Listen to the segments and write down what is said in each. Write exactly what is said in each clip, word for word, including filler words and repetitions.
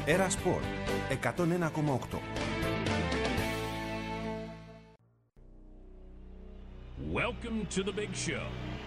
Έρα Σπορ εκατόν ένα κόμμα οκτώ. Welcome to the big show.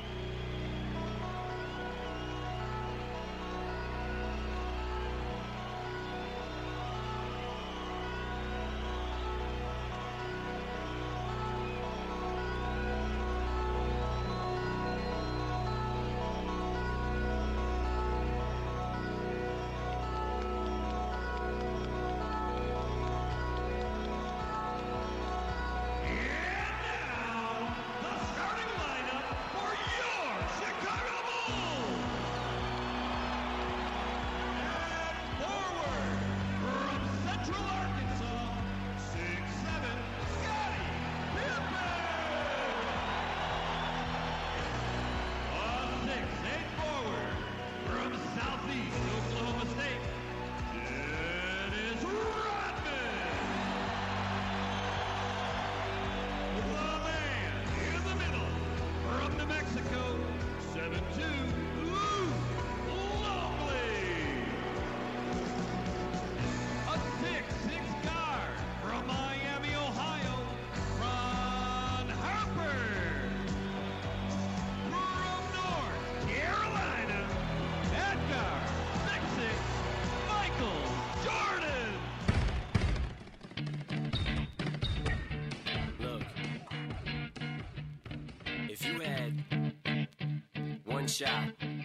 Shot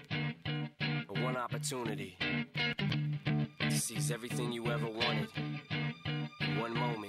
or one opportunity to seize everything you ever wanted in one moment.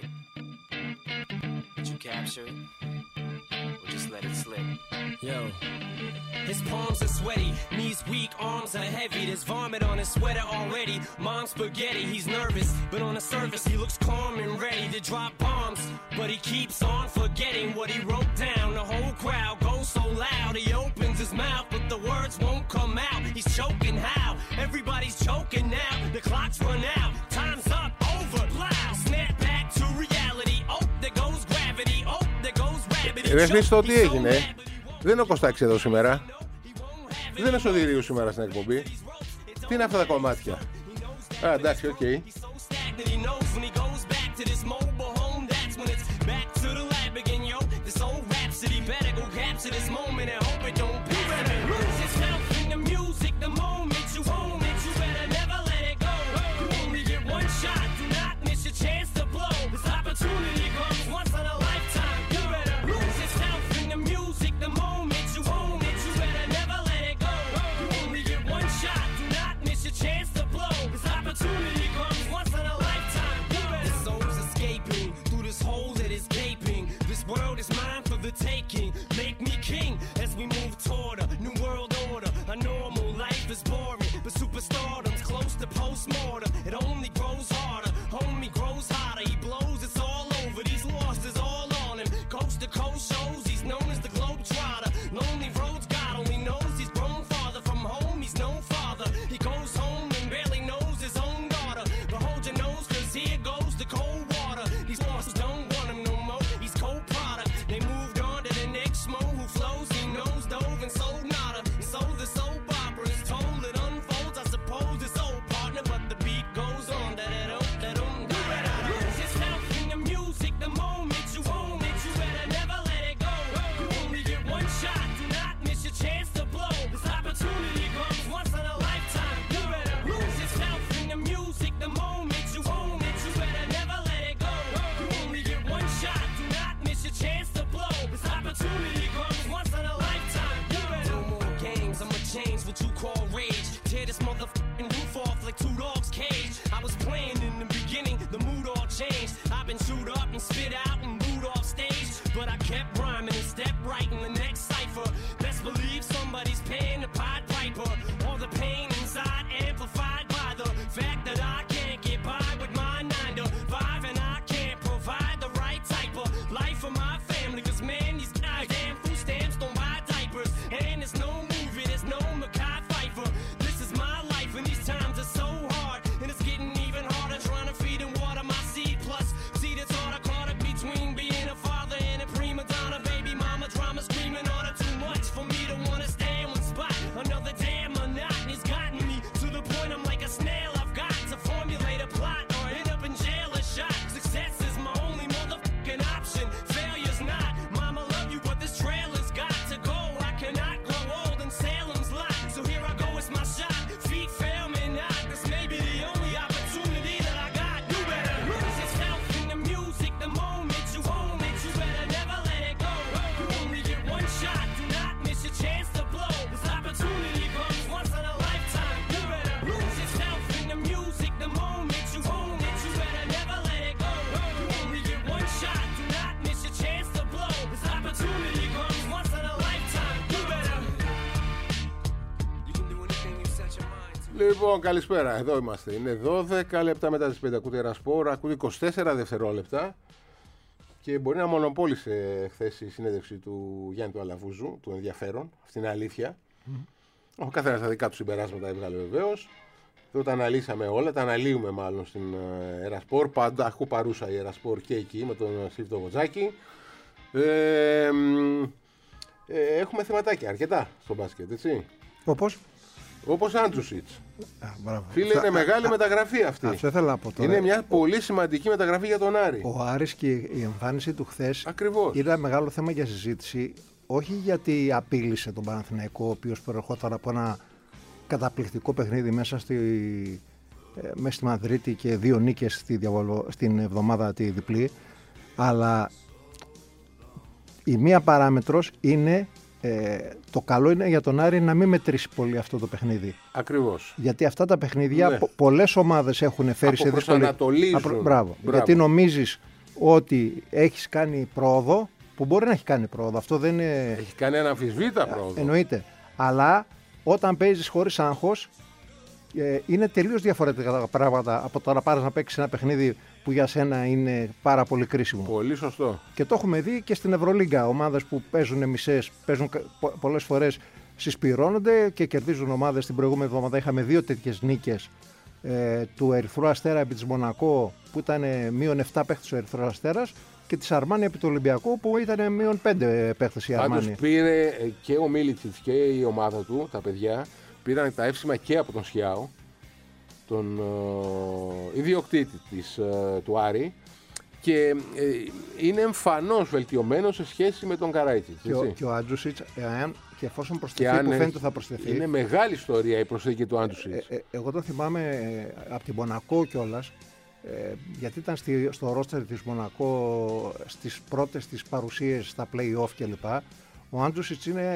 Did you capture it or just let it slip? Yo, his palms are sweaty, knees weak, arms are heavy. There's vomit on his sweater already. Mom's spaghetti, he's nervous, but on the surface he looks calm and ready to drop bombs. But he keeps on forgetting what he wrote down. The whole crowd goes so loud, he opens his mouth, but the words won't come out. He's choking how? Everybody's choking now. The clock's run out, time's up, over, loud. Snap back to reality. Oh, there goes gravity. Oh, there goes gravity. Ρυθμίστε τι έγινε. Δεν είναι ο Κωστάκης εδώ σήμερα. Δεν είναι ο Σωτηρίου σήμερα στην εκπομπή. Τι είναι αυτά τα κομμάτια? Α, εντάξει, οκ. Okay. Taking, make me king as we move toward a new world order. A normal life is boring, but superstardom's close to postmortem. It only grows harder, homie grows hotter. He blows, it's all over. These losses all on him. Coast to coast shows, he's known as the Globetrotter. Lonely roads, God only knows he's grown farther from home. He's no father. He goes home and barely knows his own daughter. But hold your nose, cause here goes the cold water. These losses don't want him no more. He's cold product. They moved Schmo who flows, he knows dove and sold nada. So the soap opera is told, it unfolds. I suppose it's old partner, but the beat goes on. Da da dum da dum. You better lose yourself in the music the moment you own it. You better never let it go. You only get one shot. Do not miss your chance to blow. This opportunity comes once in a lifetime. You better lose yourself in the music the moment you own it. You better never let it go. You only get one shot. Do not miss your chance to blow. This opportunity once in a lifetime. No more games, I'ma change what you call rage. Tear this motherfucking roof off like two dogs' cage. I was playing in the beginning, the mood all changed. I've been chewed up and spit out and booed off stage, but I kept rhyming and stepped right in the next cipher. Best believe somebody's paying the Pied Piper. All the pain inside amplified by the fact that I can't get by with my nine to five, and I can't provide the right type of life for my family. Cause man, these goddamn food stamps don't buy diapers, and there's no movie, there's no Mackay Pfeiffer. This is my life, and these times are so hard, and it's getting even harder trying to feed and water my seed. Plus, see, that's all I caught up between Λοιπόν, καλησπέρα. Εδώ είμαστε. Είναι δώδεκα λεπτά μετά τις πέντε. Ακούτε Ερασπορ. Ακούτε είκοσι τέσσερα δευτερόλεπτα. Και μπορεί να μονοπόλησε χθες η συνέντευξη του Γιάννη του Αλαβούζου, του ενδιαφέρον. Αυτή είναι αλήθεια. Mm. Ο καθένας τα δικά του συμπεράσματα έβγαλε βεβαίως. Εδώ τα αναλύσαμε όλα. Τα αναλύουμε μάλλον στην Ερασπορ. Πάντα έχω παρούσα η Ερασπορ και εκεί με τον Σύφτο Βοτζάκη. Ε, ε, έχουμε θεματάκια αρκετά στο μπάσκετ, έτσι. Όπως? Όπως Άντζουσιτς. Φίλε, είναι μεγάλη μεταγραφή αυτή. Αυτό ήθελα να πω τώρα. Είναι μια πολύ σημαντική μεταγραφή για τον Άρη. Ο Άρης και η εμφάνιση του χθες Ακριβώς. Ήταν μεγάλο θέμα για συζήτηση. Όχι γιατί απείλησε τον Παναθηναϊκό, ο οποίος προερχόταν από ένα καταπληκτικό παιχνίδι μέσα στη, μέσα στη Μαδρίτη και δύο νίκες στη διαβολο, στην εβδομάδα τη διπλή. Αλλά η μία παράμετρος είναι ε, το καλό είναι για τον Άρη να μην μετρήσει πολύ αυτό το παιχνίδι. Ακριβώς. Γιατί αυτά τα παιχνίδια ναι. πο, πολλές ομάδες έχουν φέρει σε δύσκολη... Απο, μπράβο. Μπράβο. Γιατί νομίζεις ότι έχεις κάνει πρόοδο, που μπορεί να έχει κάνει πρόοδο. Αυτό δεν είναι... Έχει κάνει αναμφισβήτητα πρόοδο. Εννοείται. Αλλά όταν παίζεις χωρίς άγχος, ε, είναι τελείως διαφορετικά τα πράγματα από το να πάρεις να παίξεις ένα παιχνίδι που για σένα είναι πάρα πολύ κρίσιμο. Πολύ σωστό. Και το έχουμε δει και στην Ευρωλίγκα. Ομάδες που παίζουν μισές, παίζουν πο- πολλές φορές συσπυρώνονται και κερδίζουν ομάδες. Την προηγούμενη εβδομάδα είχαμε δύο τέτοιες νίκες ε, του Ερυθρού Αστέρα επί της Μονακό, που ήταν μείον επτά παίχτες ο Ερυθρός Αστέρας, και της Αρμάνι επί του Ολυμπιακού, που ήταν μείον πέντε παίχτες η Αρμάνι. Πάντως πήρε και ο Μίλιτσιτς και η ομάδα του, τα παιδιά, πήραν τα εύσημα και από τον Σιάο, τον uh, ιδιοκτήτη της, uh, του Άρη, και uh, είναι εμφανώς βελτιωμένος σε σχέση με τον Καράιτσιτς. Και, ο, και ο Άντζουσιτς, εάν και εφόσον προσθεθεί, που φαίνεται θα προσθεθεί. Είναι μεγάλη ιστορία η προσθήκη του Άντζουσιτς. Ε, ε, εγώ το θυμάμαι ε, από την Μονακό κιόλας, ε, γιατί ήταν στη, στο ρόστερ της Μονακό στις πρώτες της παρουσίες στα play-off κλπ. Ο Άντζουσιτς είναι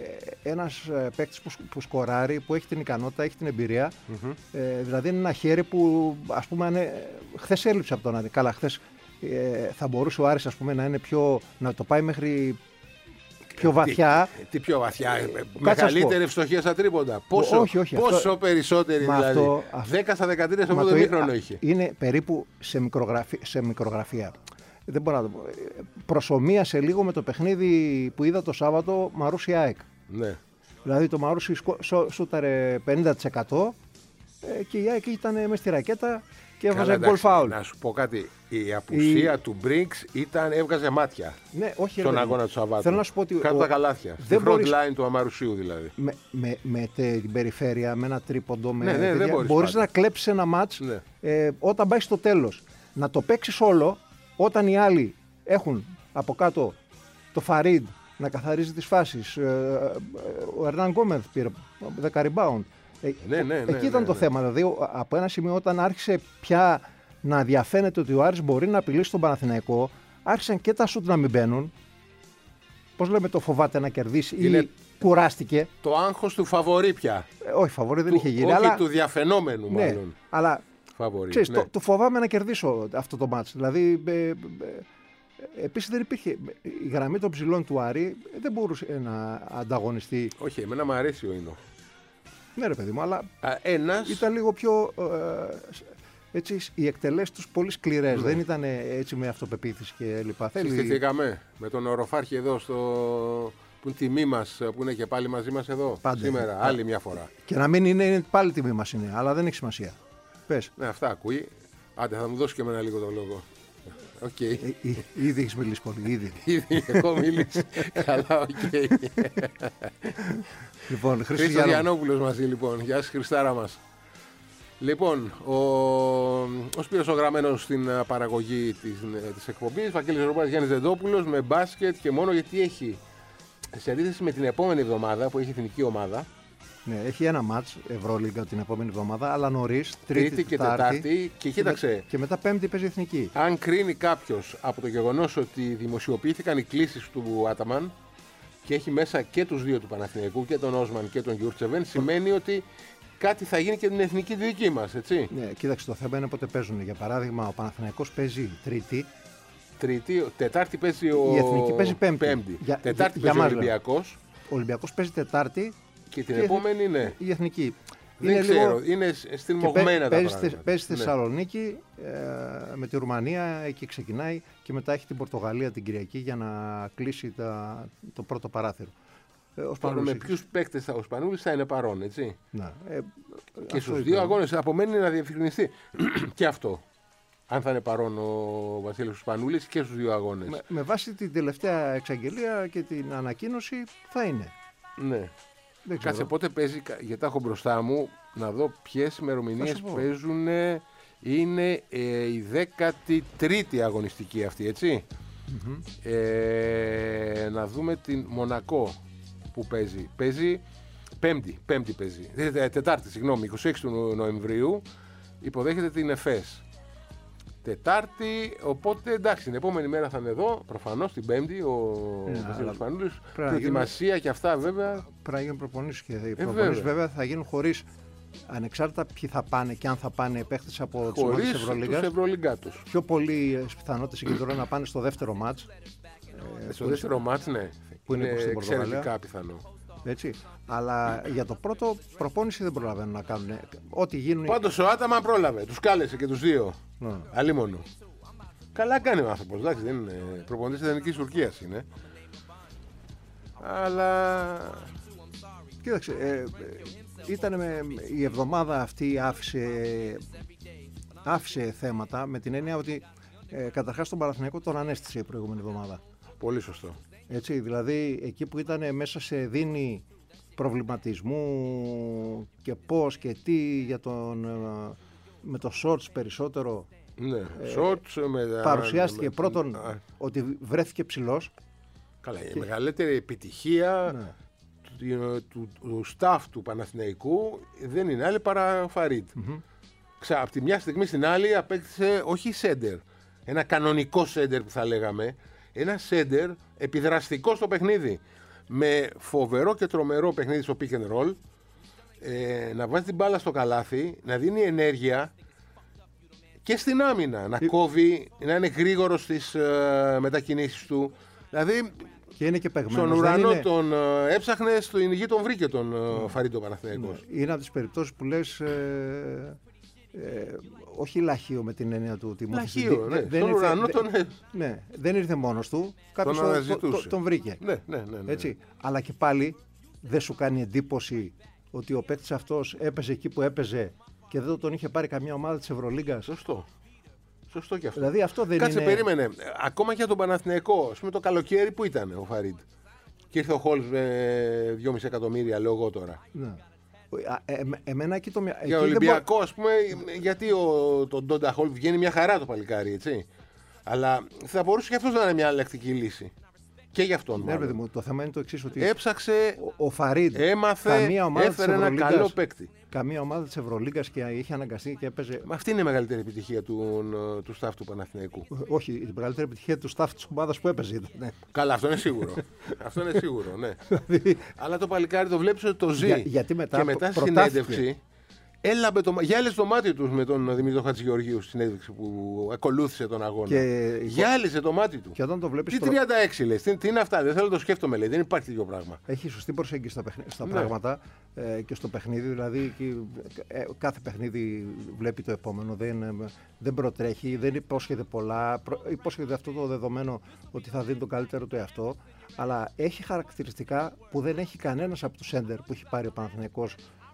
ένας παίκτης που, που σκοράρει, που έχει την ικανότητα, έχει την εμπειρία. Mm-hmm. Ε, δηλαδή είναι ένα χέρι που, ας πούμε, είναι, χθες έλειψε από τον Άρη. Καλά, χθες ε, θα μπορούσε ο Άρης, ας πούμε, να είναι πιο, να το πάει μέχρι πιο βαθιά. Τι, τι πιο βαθιά, ε, μεγαλύτερη ευστοχία στα τρίποντα. Πόσο, όχι, όχι, πόσο αυτό, περισσότερη δηλαδή. Αυτό, δέκα στα δεκατρία στο πρώτο μήχρονο είχε. Είναι περίπου σε, μικρογραφία, σε μικρογραφία. Δεν μπορώ να το πω. Προσομοίασε λίγο με το παιχνίδι που είδα το Σάββατο Μαρούσι ΑΕΚ. Ναι. Δηλαδή το Μαρούσι σούταρε πενήντα τοις εκατό και η ΑΕΚ ήταν μέσα στη ρακέτα και έβγαζε γκολ φάουλ. Να σου πω κάτι. Η απουσία η... του Μπρίνξ ήταν, έβγαζε μάτια. Ναι, όχι, στον ρε, αγώνα του Σαββάτου. Θέλω να σου πω ότι. Κάτω ο... τα καλάθια. Στη front μπορείς... line του Αμαρουσίου δηλαδή. Με, με, με την περιφέρεια, με ένα τρίποντο. Με ναι, ναι, δεν μπορείς μπορείς να κλέψεις ένα μάτς ναι. ε, όταν πάει στο τέλος. Να το παίξεις όλο όταν οι άλλοι έχουν από κάτω το Φαρίντ να καθαρίζει τις φάσεις. Ε, ο Ερνάν Γκόμεθ πήρε δέκα rebound. Ε, ναι, ναι, ναι, εκεί ήταν ναι, το ναι. θέμα. Δηλαδή, από ένα σημείο όταν άρχισε πια να διαφαίνεται ότι ο Άρης μπορεί να απειλήσει τον Παναθηναϊκό, άρχισαν και τα σουτ να μην μπαίνουν. Πώς λέμε, το φοβάται να κερδίσει είναι ή κουράστηκε. Το άγχος του φαβορί πια. Ε, όχι, φαβορί δεν του, είχε γίνει. Όχι αλλά... του διαφαινόμενου ναι, μάλλον. Αλλά φαβορί, ξέρεις, ναι. το, το φοβάμαι να κερδίσω αυτό το μάτς. Δηλαδή, ε, ε, επίσης δεν υπήρχε. Η γραμμή των ψηλών του Άρη δεν μπορούσε να ανταγωνιστεί. Όχι, εμένα μου αρέσει ο Ίνο. Ναι, ρε παιδί μου, αλλά Α, ένας... ήταν λίγο πιο. Ε, έτσι, οι εκτελέσεις τους πολύ σκληρές. Ναι. Δεν ήταν έτσι με αυτοπεποίθηση και λοιπά. Συστηθήκαμε με τον Οροφάρχη εδώ στο. Που είναι τιμή μας, που είναι και πάλι μαζί μας εδώ. Πάντα. Σήμερα, Πάντα. άλλη μια φορά. Και να μην είναι, είναι πάλι τιμή μας είναι, αλλά δεν έχει σημασία. Πες. Ναι, αυτά ακούει. Άντε, θα μου δώσει και εμένα λίγο το λόγο. Οκ. Okay. Ε, ήδη έχεις μιλήσει πολύ, ήδη. Ήδη έχω μιλήσει. Καλά, οκ. Okay. Λοιπόν, Χρήστος Γιαννόπουλος μαζί, λοιπόν. Γεια σας, Χριστάρα μας. Λοιπόν, ο, ο Σπύρος ο Γραμμένος στην παραγωγή της, της εκπομπής, Βαγγέλης Ρομπάς, Γιάννης Δεντόπουλος, με μπάσκετ και μόνο γιατί έχει, σε αντίθεση με την επόμενη εβδομάδα που έχει εθνική ομάδα. Ναι, έχει ένα μάτς Ευρωλίγκα την επόμενη εβδομάδα, αλλά νωρίς, τρίτη, τρίτη και τετάρτη. Και κοίταξε. Και μετά πέμπτη παίζει εθνική. Αν κρίνει κάποιος από το γεγονός ότι δημοσιοποιήθηκαν οι κλήσεις του Άταμαν και έχει μέσα και τους δύο του Παναθηναϊκού, και τον Όσμαν και τον Γιούρτσεβεν, σημαίνει ότι κάτι θα γίνει και την εθνική δική μας, έτσι. Ναι, κοίταξε, το θέμα είναι πότε παίζουν. Για παράδειγμα, ο Παναθηναϊκός παίζει Τρίτη. Τρίτη, Τετάρτη παίζει ο. Η εθνική παίζει Πέμπτη. πέμπτη. Για, Τετάρτη για, παίζει για ο Ολυμπιακός. Ο Ολυμπιακός παίζει Τετάρτη. Και την και επόμενη, ναι. Η εθνική. Δεν είναι ξέρω, λίγο... είναι στριμωγμένα τα παίζει, πράγματα. Παίζει στη Ναι. Θεσσαλονίκη ε, με τη Ρουμανία, εκεί ξεκινάει και μετά έχει την Πορτογαλία την Κυριακή για να κλείσει τα, το πρώτο παράθυρο. Ε, ο Τώρα, με έχει... ποιους παίκτες θα, ο Σπανούλης θα είναι παρόν, έτσι. Να, ε, Και στους δύο αγώνες απομένει να διευκρινιστεί και αυτό. Αν θα είναι παρόν ο Βασίλης Σπανούλης και στους δύο αγώνες. με, με βάση την τελευταία εξαγγελία και την ανακοίνωση θα είναι. Ναι. Δεν ξέρω. Κάτσε πότε παίζει, γιατί τα έχω μπροστά μου, να δω ποιες ημερομηνίες παίζουν. Είναι ε, η δέκατη τρίτη αγωνιστική αυτή, έτσι. Mm-hmm. Ε, να δούμε την Μονακό που παίζει. Παίζει πέμπτη, πέμπτη παίζει. Ε, τετάρτη, συγγνώμη, είκοσι έξι του Νοεμβρίου. Υποδέχεται την ΕΦΕΣ. Τετάρτη, οπότε εντάξει, την επόμενη μέρα θα είναι εδώ, προφανώς την Πέμπτη, ο Ναι, Βασίλης Σπανούλης. πρέπει να Προετοιμασία γίνουν- και αυτά βέβαια. Πρέπει να γίνουν προπονήσεις και οι βέβαια. προπονήσεις βέβαια θα γίνουν χωρίς, ανεξάρτητα ποιοι θα πάνε και αν θα πάνε παίχτες από τις ομάδες Χωρίς της τους Ευρωλίγκας. Ευρωλυγκάτους. Πιο πολύ πιθανότητες συγκεντρώνουν να πάνε στο δεύτερο μάτς. ε, Στο που- δεύτερο μάτς, ναι. που είναι στην Πορτογαλία. εξαιρετικά πιθανό. Έτσι. Αλλά για το πρώτο προπόνηση δεν προλαβαίνουν να κάνουν. Ό,τι γίνουν. Πάντως ο Άταμαν πρόλαβε, τους κάλεσε και τους δύο. Ναι. Αλίμονο. Καλά κάνει ο άνθρωπος, εντάξει, δεν είναι προπονητής της Εθνικής Τουρκίας είναι. Αλλά Κοίταξε, ε, ε, ήταν με, η εβδομάδα αυτή άφησε, άφησε θέματα με την έννοια ότι ε, καταρχάς τον Παναθηναϊκό τον ανέστησε η προηγούμενη εβδομάδα. πολύ σωστό. Έτσι, δηλαδή εκεί που ήταν μέσα σε δίνη προβληματισμού και πώς και τι για τον, ε, με το shorts περισσότερο Ναι, shorts, με, παρουσιάστηκε με- πρώτον α, ότι βρέθηκε ψηλός. Καλά, η μεγαλύτερη επιτυχία Ναι. του, του, του staff του Παναθηναϊκού δεν είναι άλλη παρά Φαρίτ. Ξα, από τη μια στιγμή στην άλλη απέκτησε όχι σέντερ, ένα κανονικό σέντερ που θα λέγαμε, ένα σέντερ επιδραστικό στο παιχνίδι. Με φοβερό και τρομερό παιχνίδι στο pick and roll, ε, να βάζει την μπάλα στο καλάθι, να δίνει ενέργεια και στην άμυνα, να κόβει, να είναι γρήγορο στις ε, μετακινήσεις του. Δηλαδή, Και είναι και παιγμένος. στον δεν ουρανό είναι, τον ε, έψαχνε, στην γη τον βρήκε τον ε, Φαρίτ ο Παναθηναϊκός. είναι από τις περιπτώσεις που λες ε, ε, όχι λαχείο με την έννοια του ότι Λαχείο, ναι. δεν Στον ήρθε- ουρανό δεν- τον- ναι, δεν ήρθε μόνος του, κάποιος Τον τον, αναζητούσε. τον- τον βρήκε. Ναι, ναι, ναι, ναι. Έτσι. Αλλά και πάλι δεν σου κάνει εντύπωση ότι ο παίκτης αυτός έπαιζε εκεί που έπαιζε και δεν τον είχε πάρει καμιά ομάδα της Ευρωλίγκας. Σωστό. Σωστό και αυτό. Δηλαδή αυτό δεν Κάτσε, είναι... περίμενε. Ε, Ακόμα και για τον Παναθηναϊκό, ας πούμε το καλοκαίρι που ήταν ο Φαρίτ. Και ήρθε ο Χόλς με δυόμισι εκατομμύρια, λέω εγώ τώρα. Ναι. Α, ε, ε, εμένα εκεί το... Για εκεί δεν Ολυμπιακό, ας πούμε, γιατί ο, τον Ντόντα Χόλ βγαίνει μια χαρά το παλικάρι, έτσι. Αλλά θα μπορούσε και αυτός να είναι μια αλλακτική λύση. Και για αυτόν. Ναι, μάλλον. παιδί μου, το θέμα είναι το εξής, ότι Έψαξε, ο, ο Φαρίντ, έμαθε, καμία ομάδα της έφερε ένα Ευρωλίγκας- καλό παίκτη. καμία ομάδα της Ευρωλίγκας και είχε αναγκαστεί και έπαιζε... Μα αυτή είναι η μεγαλύτερη επιτυχία του, του staff του Παναθηναϊκού. Όχι, η μεγαλύτερη επιτυχία του staff της ομάδας που έπαιζε ήταν. Ναι. Καλά, αυτό είναι σίγουρο. αυτό είναι σίγουρο, ναι. Αλλά το παλικάρι το βλέπεις ότι το ζει. Για- γιατί μετά και μετά στη προτάθηκε. συνέντευξη έλαμπε το, γυάλιζε το μάτι του με τον Δημήτρη Χατζηγεωργίου στη συνέντευξη που ακολούθησε τον αγώνα. Και- Γυάλιζε το μάτι του. Και όταν το βλέπεις... Τι προ- τριάντα έξι λες, τι, τι είναι αυτά, δεν θέλω να το σκέφτομαι, λέει, δεν υπάρχει τέτοιο πράγμα. Έχει σωστή προσέγγιση στα, παιχνι- στα Ναι. πράγματα ε, και στο παιχνίδι. Δηλαδή εκεί, ε, κάθε παιχνίδι βλέπει το επόμενο. Δεν, ε, δεν προτρέχει, δεν υπόσχεται πολλά. Προ, υπόσχεται αυτό το δεδομένο ότι θα δίνει το καλύτερο του εαυτό. Αλλά έχει χαρακτηριστικά που δεν έχει κανένας από τους σέντερ που έχει πάρει ο Παναθηναϊκός.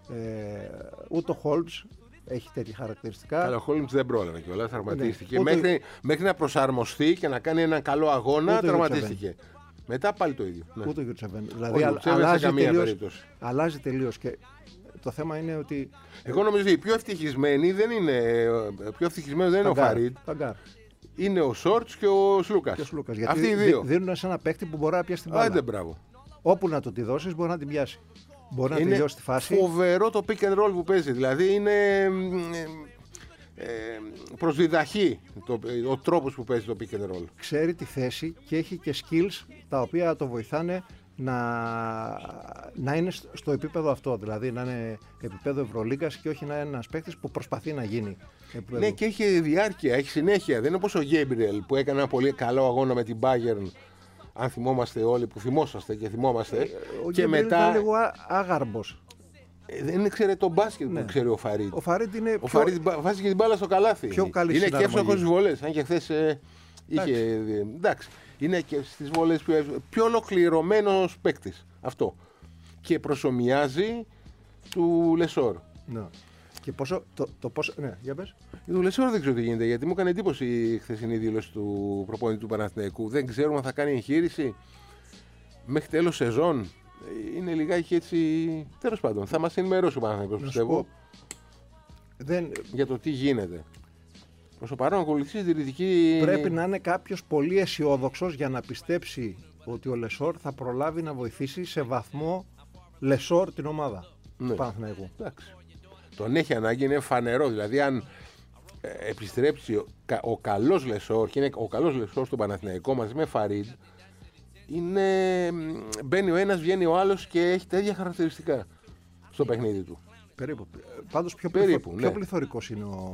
Ε, ούτε ο Χόλτς έχει τέτοια χαρακτηριστικά. Αλλά ο Χόλμς δεν πρόλαβε κιόλας, τραυματίστηκε. Ναι. Ούτε- Μέχρι, μέχρι να προσαρμοστεί και να κάνει έναν καλό αγώνα, Ούτε ο τραυματίστηκε. Μετά πάλι το ίδιο. Ναι. Ούτε ο Γιουτσεβέν. Δηλαδή Ο α- Γιουτσεβέν σε αλλάζει καμία τελείως, περίπτωση. αλλάζει τελείως. Και το θέμα είναι ότι. Εγώ νομίζω ότι οι πιο ευτυχισμένοι δεν είναι. Πιο ευτυχισμένοι δεν είναι ο Ταγκάρ, Φαρίτ. Ταγκάρ. Είναι ο Σόρτς και ο Σλούκας. Και ο Σλούκας, γιατί Αυτοί οι δι- δύο. δίνουν σε ένα παίκτη που μπορεί να πιάσει την μπάλα. Άντε, μπράβο. Όπου να το τη δώσει, μπορεί να την πιάσει. Μπορεί να Είναι τελειώσει τη φάση. φοβερό το pick and roll που παίζει. Δηλαδή είναι μ, ε, ε, προσδιδαχή το, ο τρόπος που παίζει το pick and roll. Ξέρει τη θέση και έχει και skills τα οποία το βοηθάνε να, να είναι στο επίπεδο αυτό. Δηλαδή να είναι επίπεδο Ευρωλίγκας και όχι να είναι ένας παίκτης που προσπαθεί να γίνει επίπεδο. Ναι, και έχει διάρκεια, έχει συνέχεια. Δεν είναι όπως ο Γκέμπριελ που έκανε ένα πολύ καλό αγώνα με την Bayern. Αν θυμόμαστε όλοι που θυμόσαστε και θυμόμαστε. Ο και Γκέμπριελ μετά. ήταν λίγο α- άγαρμπος. Ε, δεν ήξερε το μπάσκετ Ναι. που ξέρει ο Φαρίντ. Ο Φαρίντ είναι Ο πιο... Φαρίντ βάζει και την μπάλα στο καλάθι. πιο καλή είναι και συναρμογή. εύστοχος στις βολές. Αν και χθες ε, είχε. Ε, εντάξει. Είναι και στις βολές πιο, πιο ολοκληρωμένος παίκτης. Αυτό. Και προσομοιάζει του Λεσόρ. Ναι. Και πόσο, το, το πόσο, ναι, για πες. Του Λεσόρ δεν ξέρω τι γίνεται, γιατί μου έκανε εντύπωση η χθεσινή δήλωση του προπονητή του Παναθηναϊκού. Δεν ξέρουμε αν θα κάνει εγχείρηση μέχρι τέλος σεζόν. Είναι λιγάκι έτσι. Τέλος πάντων, θα μας ενημερώσει ο Παναθηναϊκός, πιστεύω, δεν... για το τι γίνεται. Προς το παρόν, ακολουθεί συντηρητική. Πρέπει να είναι κάποιος πολύ αισιόδοξος για να πιστέψει ότι ο Λεσόρ θα προλάβει να βοηθήσει σε βαθμό Λεσόρ την ομάδα Ναι. του Παναθηναϊκού. Εντάξει. Τον έχει ανάγκη, είναι φανερό. Δηλαδή, αν ε, επιστρέψει ο, ο καλός Λεσόρ, και είναι ο καλός Λεσόρ στο Παναθηναϊκό μαζί με Φαρίντ, είναι, μπαίνει ο ένας, βγαίνει ο άλλος και έχει τέτοια χαρακτηριστικά στο παιχνίδι του. Περίπου. Πάντως πιο, Περίπου, πληθω... ναι. πιο πληθωρικός είναι ο,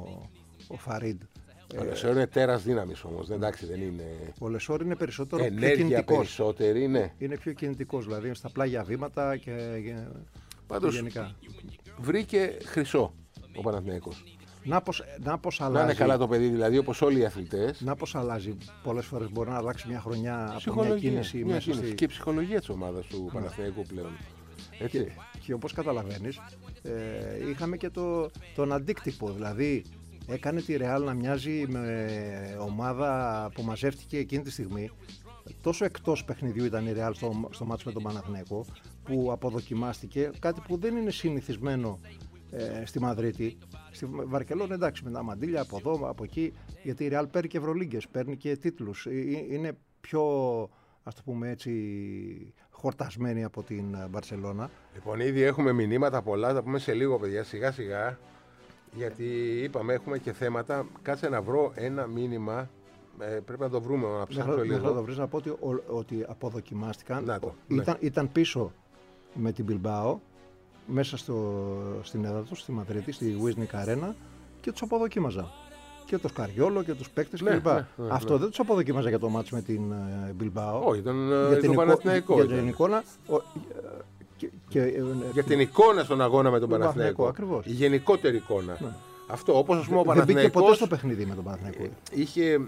ο Φαρίντ. Ο Λεσόρ είναι τέρας δύναμης όμως, εντάξει, δεν είναι. Ο Λεσόρ είναι περισσότερο πιο Ενέργεια κινητικός. περισσότερη, ναι. Είναι πιο κινητικός, δηλαδή στα πλάγια βήματα και, και... Πάντως, και γενικά. βρήκε χρυσό ο Παναθηναϊκός. Να πως, να πως Να αλλάζει. είναι καλά το παιδί, δηλαδή, όπως όλοι οι αθλητές. Να πως αλλάζει. Πολλές φορές μπορεί να αλλάξει μια χρονιά από μια Ψυχολογία, κίνηση μια μέσα κίνηση. στη... Και η ψυχολογία της ομάδας του Παναθηναϊκού πλέον. Έτσι. Και, και όπως καταλαβαίνεις, ε, είχαμε και το, τον αντίκτυπο. Δηλαδή, έκανε τη Ρεάλ να μοιάζει με ομάδα που μαζεύτηκε εκείνη τη στιγμή. Τόσο εκτός παιχνιδιού ήταν η Ρεάλ στο, στο μάτς με τον Παναθηναϊκό, που αποδοκιμάστηκε κάτι που δεν είναι συνηθισμένο ε, στη Μαδρίτη. Στη Βαρκελόνη, εντάξει, με τα μαντίλια από εδώ, από εκεί, γιατί η Ρεάλ παίρνει και Ευρωλίγκες, παίρνει και τίτλους. Ε, είναι πιο, ας το πούμε έτσι, χορτασμένη από την Μπαρσελόνα. Λοιπόν, ήδη έχουμε μηνύματα πολλά, θα πούμε σε λίγο, παιδιά, σιγά σιγά. Γιατί είπαμε, έχουμε και θέματα. Κάτσε να βρω ένα μήνυμα. Ε, πρέπει να το βρούμε, να ψάξω Μέχρι λίγο. να το βρεις, να πω ότι, ο, ότι αποδοκιμάστηκαν. Να το, Ο- ήταν, ήταν πίσω με την Bilbao, μέσα στο, στην έδρα του, στη Μαδρίτη, στη Wiznik Arena, και τους αποδοκίμαζαν. Και το Σκαριόλο και τους παίκτες Ναι, κλπ. ναι, ναι, Αυτό ναι. δεν τους αποδοκίμαζε για το μάτς με την ε, Bilbao. Όχι, ήταν για για την, τον εικο- Παναθηναϊκό. για ήταν. την εικόνα. ο- ε, και, και, ε, Για την εικόνα στον αγώνα με τον Τον Παναθηναϊκό. Παναθηναϊκό, ακριβώς. Η γενικότερη εικόνα. Ναι. Αυτό, όπως ας πούμε ο δεν μπήκε ποτέ Παναθηναϊκός στο παιχνίδι με τον Παναθηναϊκό. είχε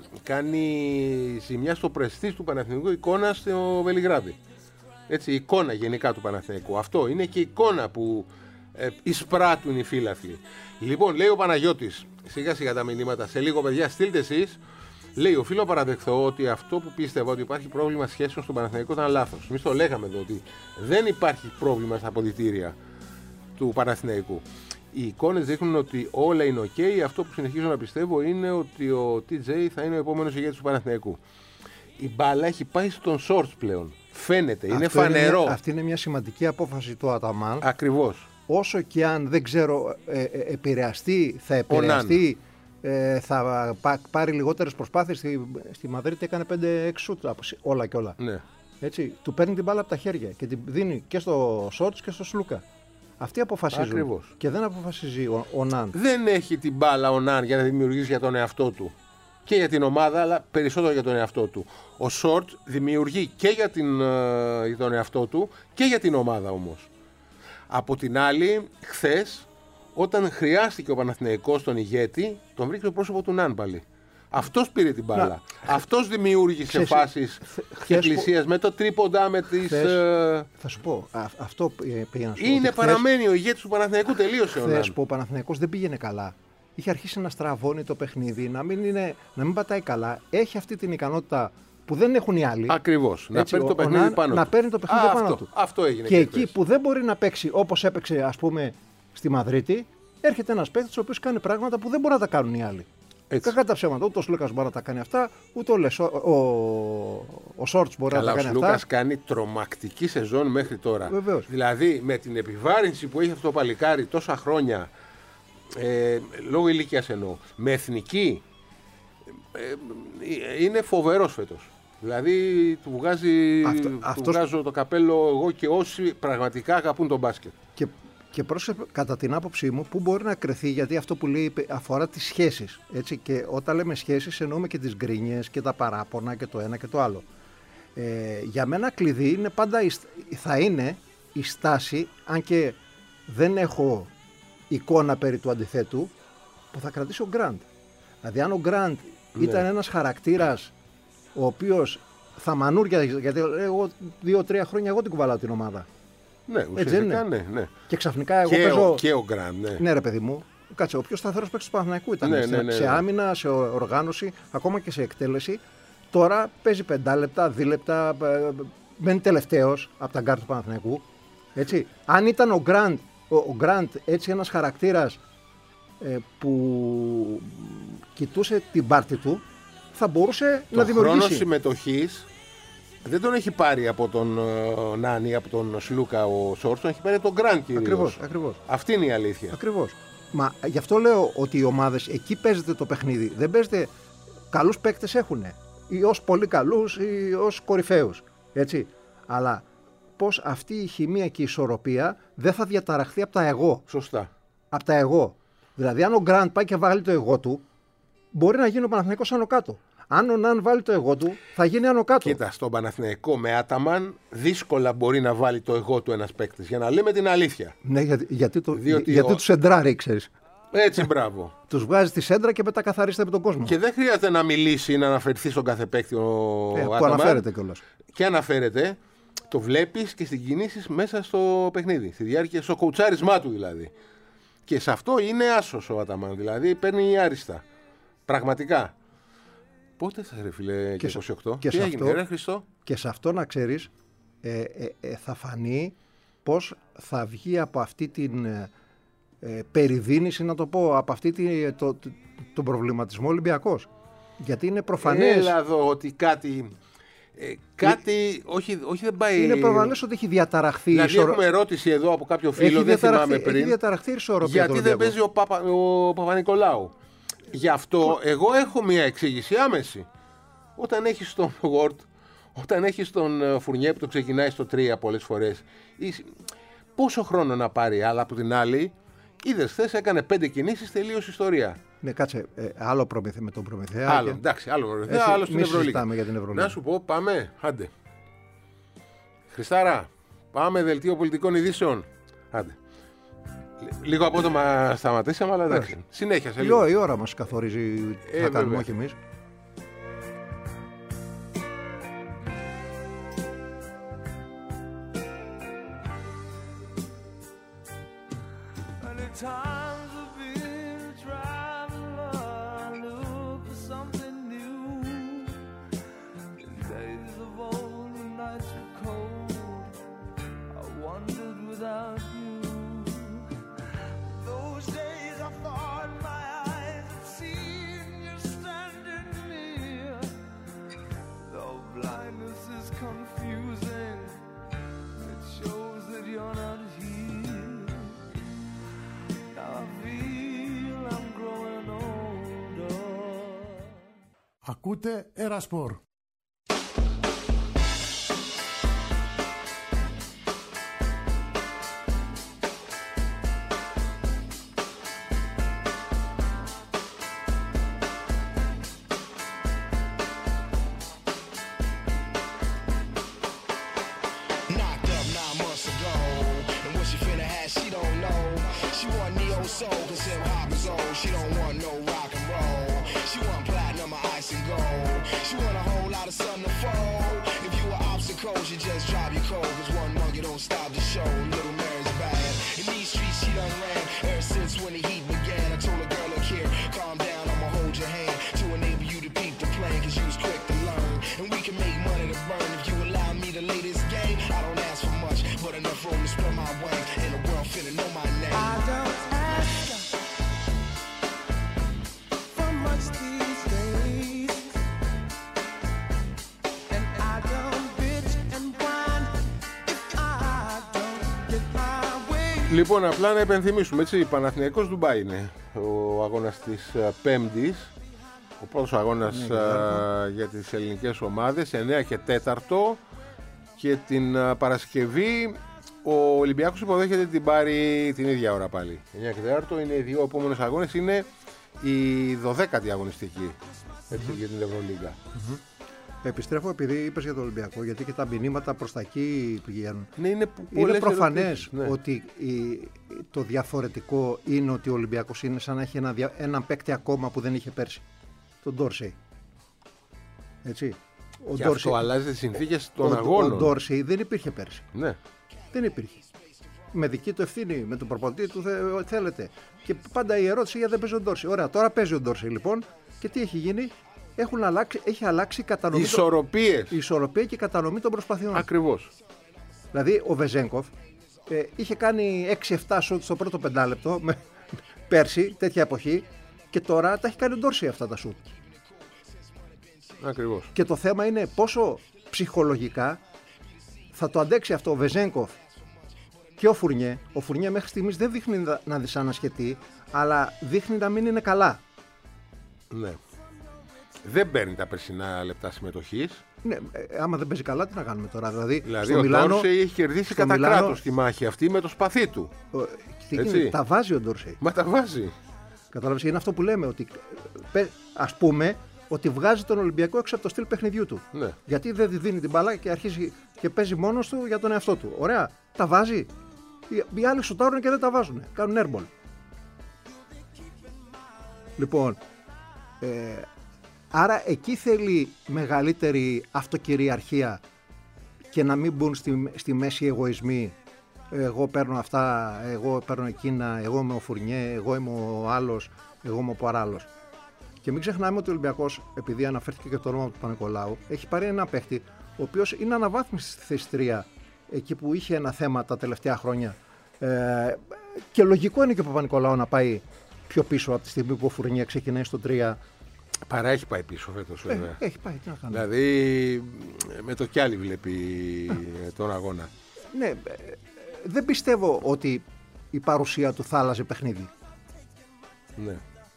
κάνει ζημιά στο πρεστής του Παναθηναϊκού εικόνα στο Βελιγράδι. Έτσι, η εικόνα γενικά του Παναθηναϊκού. Αυτό είναι και η εικόνα που ε, εισπράττουν οι φίλαθλοι. Λοιπόν, λέει ο Παναγιώτης, σιγά σιγά τα μηνύματα, σε λίγο παιδιά, στείλτε εσείς. Λέει, οφείλω να παραδεχθώ ότι αυτό που πίστευα ότι υπάρχει πρόβλημα σχέσεων στον Παναθηναϊκό ήταν λάθος. Εμείς το λέγαμε εδώ ότι δεν υπάρχει πρόβλημα στα αποδυτήρια του Παναθηναϊκού. Οι εικόνες δείχνουν ότι όλα είναι ok. Αυτό που συνεχίζω να πιστεύω είναι ότι ο τι τζέι θα είναι ο επόμενος ηγέτης του Παναθηναϊκού. Η μπάλα έχει πάει στον Σόρτς πλέον. Φαίνεται, είναι Αυτό φανερό. μια- αυτή είναι μια σημαντική απόφαση του Αταμάν. Ακριβώς. Όσο και αν δεν ξέρω, ε, ε, επηρεαστεί, θα επηρεαστεί, ε, θα πά- πάρει λιγότερες προσπάθειες. Στη, στη Μαδρίτη έκανε πέντε έξι σουτ, από σ- όλα και όλα. Ναι. Έτσι, του παίρνει την μπάλα από τα χέρια και την δίνει και στο Σόρτς και στο Σλούκα. Αυτοί αποφασίζουν. Ακριβώς. Και δεν αποφασίζει ο, ο Ναν. Δεν έχει την μπάλα ο Ναν για να δημιουργήσει για τον εαυτό του. Και για την ομάδα, αλλά περισσότερο για τον εαυτό του. Ο Σόρτ δημιουργεί και για, την, ε, για τον εαυτό του και για την ομάδα όμως. Από την άλλη, χθες, όταν χρειάστηκε ο Παναθηναϊκός τον ηγέτη, τον βρήκε το πρόσωπο του Ναν πάλι. Αυτός πήρε την μπάλα. Να. Αυτός δημιούργησε Ξέρεις, φάσεις χθες που- εκκλησίας με το τρίποντα, με τις... Χθες, ε, Θα σου πω, α, αυτό ε, πήγα να σου πω. είναι ότι χθες- παραμένει ο ηγέτης του Παναθηναϊκού, τελείωσε ο Χθες Ναν. που ο Παναθηναϊκός δεν πήγαινε καλά, είχε αρχίσει να στραβώνει το παιχνίδι, να μην, είναι, να μην πατάει καλά. Έχει αυτή την ικανότητα που δεν έχουν οι άλλοι. Ακριβώς. Να Έτσι, παίρνει ο- το ο παιχνίδι Ναν πάνω να του. παίρνει το παιχνίδι Α, πάνω αυτό, του. Αυτό έγινε Και εκεί χθες. που δεν μπορεί να παίξει όπως έπαιξε, ας πούμε, στη Μαδρίτη, έρχεται ένας παίκτης ο οποίος κάνει πράγματα που δεν μπορεί να τα κάνουν οι άλλοι. Έτσι. Κακά τα ψέματα. Ούτε ο Σλούκας μπορεί να τα κάνει αυτά, ούτε ο, Λεσό, ο, ο Σόρτς μπορεί Καλά, να ο τα κάνει Σλούκας αυτά. κάνει τρομακτική σεζόν μέχρι τώρα. Βεβαίως. Δηλαδή με την επιβάρυνση που έχει αυτό το παλικάρι τόσα χρόνια, ε, λόγω ηλικίας εννοώ, με εθνική, ε, είναι φοβερός φέτος. Δηλαδή του, βγάζει, Αυτό- του αυτός- βγάζω το καπέλο εγώ και όσοι πραγματικά αγαπούν τον μπάσκετ. Και, και πρόσεχε, κατά την άποψή μου, πού μπορεί να κρυθεί, γιατί αυτό που λέει αφορά τις σχέσεις. Έτσι, και όταν λέμε σχέσεις, εννοούμε και τις γκρίνιες και τα παράπονα και το ένα και το άλλο. Ε, για μένα κλειδί είναι πάντα η, στ- θα είναι η στάση, αν και δεν έχω εικόνα περί του αντιθέτου που θα κρατήσει ο Γκραντ. Δηλαδή αν ο Γκραντ Ναι. ήταν ένας χαρακτήρας ο οποίος θα μανούρια, γιατί εγώ δύο-τρία χρόνια εγώ την κουβαλάω την ομάδα. Ναι, Έτσι ουσιαστικά δεν ναι, ναι. Και ξαφνικά εγώ Και, παίζω... ο, και ο Γκραντ, ναι. Ναι ρε παιδί μου, κάτσε, ο πιο σταθερός παίκτης του Παναθηναϊκού ήταν. Ναι, σε, ναι, ναι, σε ναι. άμυνα, σε οργάνωση, ακόμα και σε εκτέλεση. Τώρα παίζει πεντά λεπτά, δίλεπτα, μένει τελευταίος από τα γκάρτ του Παναθηναϊκού. Έτσι. Αν ήταν ο Γκραντ, ο, ο Γκραντ έτσι ένας χαρακτήρας ε, που κοιτούσε την πάρτη του, θα μπορούσε Το να χρόνο δημιουργήσει. συμμετοχής δεν τον έχει πάρει από τον ε, Νάνι, από τον Σλούκα ο Σόρτς, τον έχει πάρει τον Γκραντ κυρίως. Ακριβώς, ακριβώς. Αυτή είναι η αλήθεια. Ακριβώς. Μα γι' αυτό λέω ότι οι ομάδες εκεί παίζεται το παιχνίδι. Δεν παίζεται. Καλούς παίκτες έχουν. Ή ως πολύ καλούς ή ως κορυφαίους. Έτσι. Αλλά πώς αυτή η χημεία και η ισορροπία δεν θα διαταραχθεί από τα εγώ. Σωστά. Από τα εγώ. Δηλαδή, αν ο Γκραντ πάει και βάλει το εγώ του, μπορεί να γίνει ο Παναθηναϊκός άνω κάτω. Αν ο Ναν βάλει το εγώ του, θα γίνει άνω κάτω. Κοίτα, στον Παναθηναϊκό με Άταμαν δύσκολα μπορεί να βάλει το εγώ του ένας παίκτης. Για να λέμε την αλήθεια. Ναι, γιατί, γιατί, το, Διότι γιατί ο- τους εντράρει, ξέρεις. Έτσι, μπράβο. Τους βγάζει τη σέντρα και μετά καθαρίστε με τον κόσμο. Και δεν χρειάζεται να μιλήσει ή να αναφερθεί στον κάθε παίκτη ο Ε, που Άταμαν. αναφέρεται κιόλας. Και αναφέρεται, το βλέπεις και στην κινήσεις μέσα στο παιχνίδι. Στη διάρκεια, στο κοουτσάρισμά του δηλαδή. Και σε αυτό είναι άσος ο Άταμαν. Δηλαδή παίρνει άριστα. Πραγματικά. Πότε θα ρε φίλε και σε- είκοσι οκτώ. και Τι σε έγινε αυτό- ρε Χριστό. Και σε αυτό να ξέρεις, ε, ε, ε, θα φανεί πώς θα βγει από αυτή την ε, ε, περιδίνηση, να το πω, από αυτή τη, το, το, τον προβληματισμό Ολυμπιακός. Γιατί είναι προφανές, Έλα εδώ ότι κάτι... Ε, κάτι, όχι, όχι δεν πάει... είναι προφανές ότι έχει διαταραχθεί η Δηλαδή ισορρο- έχουμε ερώτηση εδώ από κάποιο έχει φίλο, δεν διαταραχθεί- θυμάμαι πριν. Έχει διαταραχθεί η ισορροπία Γιατί του δεν Ολυμπιακού. παίζει ο, Παπα, ο Παπα-Νικολάου. Γι' αυτό εγώ έχω μια εξήγηση άμεση. Όταν έχεις τον Word, όταν έχεις τον ε, Φουρνιέ που το ξεκινάει στο τρία πολλές φορές, ή- πόσο χρόνο να πάρει, αλλά από την άλλη, είδες χθες έκανε πέντε κινήσεις, τελείωσε ιστορία. Ναι, κάτσε, ε, άλλο προμηθέ, με τον Προμηθέα. Άλλο, και- εντάξει, άλλο Προμηθέα, Έτσι, άλλο στην μη Ευρωλίγα. συζητάμε για την Ευρωλίγα. Να σου πω, πάμε, άντε. Χριστάρα, πάμε δελτίο πολιτικών ειδήσεων. Άντε. Λ- Λίγο απότομα σταματήσαμε, αλλά εντάξει. Συνέχεια σε Η, λίγο. ώρα- η ώρα μας καθορίζει τι Ε, θα κάνουμε, βέβαια. όχι εμείς. Many times I've been a traveler, look for something new. In days of old, when nights were cold, I wandered without you. Those days I thought my eyes had seen you standing near. Though blindness is confusing, it shows that you're not here. Now I feel I'm growing older. Ακούτε Ερασπορ. Knocked up nine months ago, and what she finna have, she don't know. She want neo soul, cause hip hop is old. She don't want no rock and roll. She want platinum or ice and gold. She want a whole lot of sun to fold. If you were obstacles, you just drive your cold. Cause one monkey don't stop the show. Little Mary's bad. In these streets, she done ran ever since when the heat began. I told a girl, look here, calm down, I'ma hold your hand to enable you to peep the plan. Cause you was quick to learn. And we can make money to burn if you allow me to lay this game. I don't ask for much, but enough room to spread my wings. And the world finna know my name. I don't ask for much these days, and I don't bitch and whine if I don't get my way. Λοιπόν, απλά να υπενθυμίσουμε, έτσι, Παναθηναϊκός Ντουμπάι είναι ο αγώνας της ε, Πέμπτης. Ο πρώτος αγώνας ε, για τις ελληνικές ομάδες, εννιά και τέσσερα, και την ε, Παρασκευή ο Ολυμπιακός υποδέχεται την Πάρη την ίδια ώρα πάλι. εννιά και τέσσερα είναι οι δύο επόμενες αγώνες, είναι η δωδέκατη αγωνιστική, έτσι, για την Ευρωλίγκα. Επιστρέφω επειδή είπες για τον Ολυμπιακό, γιατί και τα μηνύματα προς τα εκεί πηγαίνουν. Ναι, είναι Είναι προφανές ναι. ότι η, το διαφορετικό είναι ότι ο Ολυμπιακός είναι σαν να έχει ένα, έναν παίκτη ακόμα που δεν είχε πέρσι. Τον Ντόρσεϊ. Έτσι. Ο Και Ντόρσεϊ, αυτό αλλάζει τις συνθήκες των ο, αγώνων. Ο Ντόρσεϊ δεν υπήρχε πέρσι. Ναι. Δεν υπήρχε. Με δική του ευθύνη, με τον προπονητή του, θε, ό,τι θέλετε. Και πάντα η ερώτηση γιατί δεν παίζει ο Ντόρσεϊ. Ωραία, τώρα παίζει ο Ντόρσεϊ λοιπόν. Και τι έχει γίνει? Έχουν αλλάξει, έχει αλλάξει η κατανομή. Ισορροπίες. Η ισορροπία και η κατανομή των προσπαθειών. Ακριβώς. Δηλαδή ο Βεζένκοφ ε, είχε κάνει έξι εφτά σουτ στο πρώτο πεντάλεπτο με, πέρσι, τέτοια εποχή, και τώρα τα έχει κάνει ο Ντόρσεϊ αυτά τα σουτ. Ακριβώς. Και το θέμα είναι πόσο ψυχολογικά θα το αντέξει αυτό ο Βεζένκοφ και ο Φουρνιέ. Ο Φουρνιέ μέχρι στιγμής δεν δείχνει να δυσανασχετεί, αλλά δείχνει να μην είναι καλά. Ναι. Δεν παίρνει τα περσινά λεπτά συμμετοχής. Ναι, ε, άμα δεν παίζει καλά, τι να κάνουμε τώρα. Δηλαδή, Δηλαδή στο ο Μιλάνο, Ντόρσεϊ έχει κερδίσει κατά Μιλάνο, κράτος τη μάχη αυτή με το σπαθί του. ο, τι Έτσι. γίνεται, τα βάζει ο Ντόρσεϊ. Μα τα βάζει. Κατάλαβες, είναι αυτό που λέμε, ότι πε- ας πούμε ότι βγάζει τον Ολυμπιακό έξω από το στυλ παιχνιδιού του. Ναι. Γιατί δεν δίνει την μπάλα και αρχίζει και παίζει μόνος του για τον εαυτό του. Ωραία, τα βάζει. Οι, οι άλλοι σουτάρουν και δεν τα βάζουν. Κάνουν airball. Λοιπόν, ε, άρα εκεί θέλει μεγαλύτερη αυτοκυριαρχία και να μην μπουν στη, στη μέση εγωισμοί. Εγώ παίρνω αυτά, εγώ παίρνω εκείνα, εγώ είμαι ο Φουρνιέ, εγώ είμαι ο άλλος, εγώ είμαι ο παράλληλος. Και μην ξεχνάμε ότι ο Ολυμπιακός, επειδή αναφέρθηκε και το όνομα του Παπα-Νικολάου, έχει πάρει ένα παίχτη, ο οποίος είναι αναβάθμιση στη θέση τρία, εκεί που είχε ένα θέμα τα τελευταία χρόνια. Ε, και λογικό είναι και ο Παπα-Νικολάου να πάει πιο πίσω από τη στιγμή που ο Φουρνιέ ξεκινάει στο τρία. Παρά έχει πάει πίσω φέτος, Ε, βέβαια. έχει πάει, τι να κάνουμε. Δηλαδή με το κι άλλη βλέπει τον αγώνα. Ναι, ε, δεν πιστεύω ότι η παρουσία του θα άλλαζε παιχνίδι. Ναι.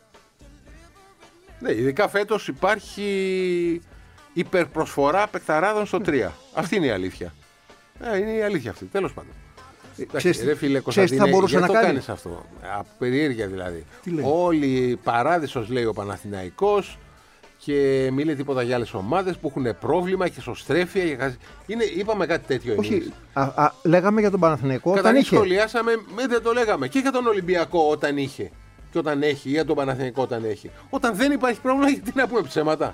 Ναι, ειδικά φέτος υπάρχει υπερπροσφορά παικταράδων στο τρία. Αυτή είναι η αλήθεια. Ε, είναι η αλήθεια αυτή, τέλος πάντων. Ξέρεις, Ρε φίλε ξέρεις τι θα Κωνσταντίνε, μπορούσε γιατί να το κάνει. κάνεις αυτό? Από περιέργεια δηλαδή. Τι λέει? Όλοι παράδεισος λέει ο Παναθηναϊκός και μη λέει τίποτα για άλλες ομάδες που έχουν πρόβλημα και σωστρέφεια. Και... Είναι, είπαμε κάτι τέτοιο εμείς. Όχι, α, α, λέγαμε για τον Παναθηναϊκό όταν Κατά είχε. σχολιάσαμε, με, δεν το λέγαμε. Και για τον Ολυμπιακό όταν είχε. Και όταν έχει, ή για τον Παναθηναϊκό όταν έχει. Όταν δεν υπάρχει πρόβλημα, γιατί να πούμε ψέματα.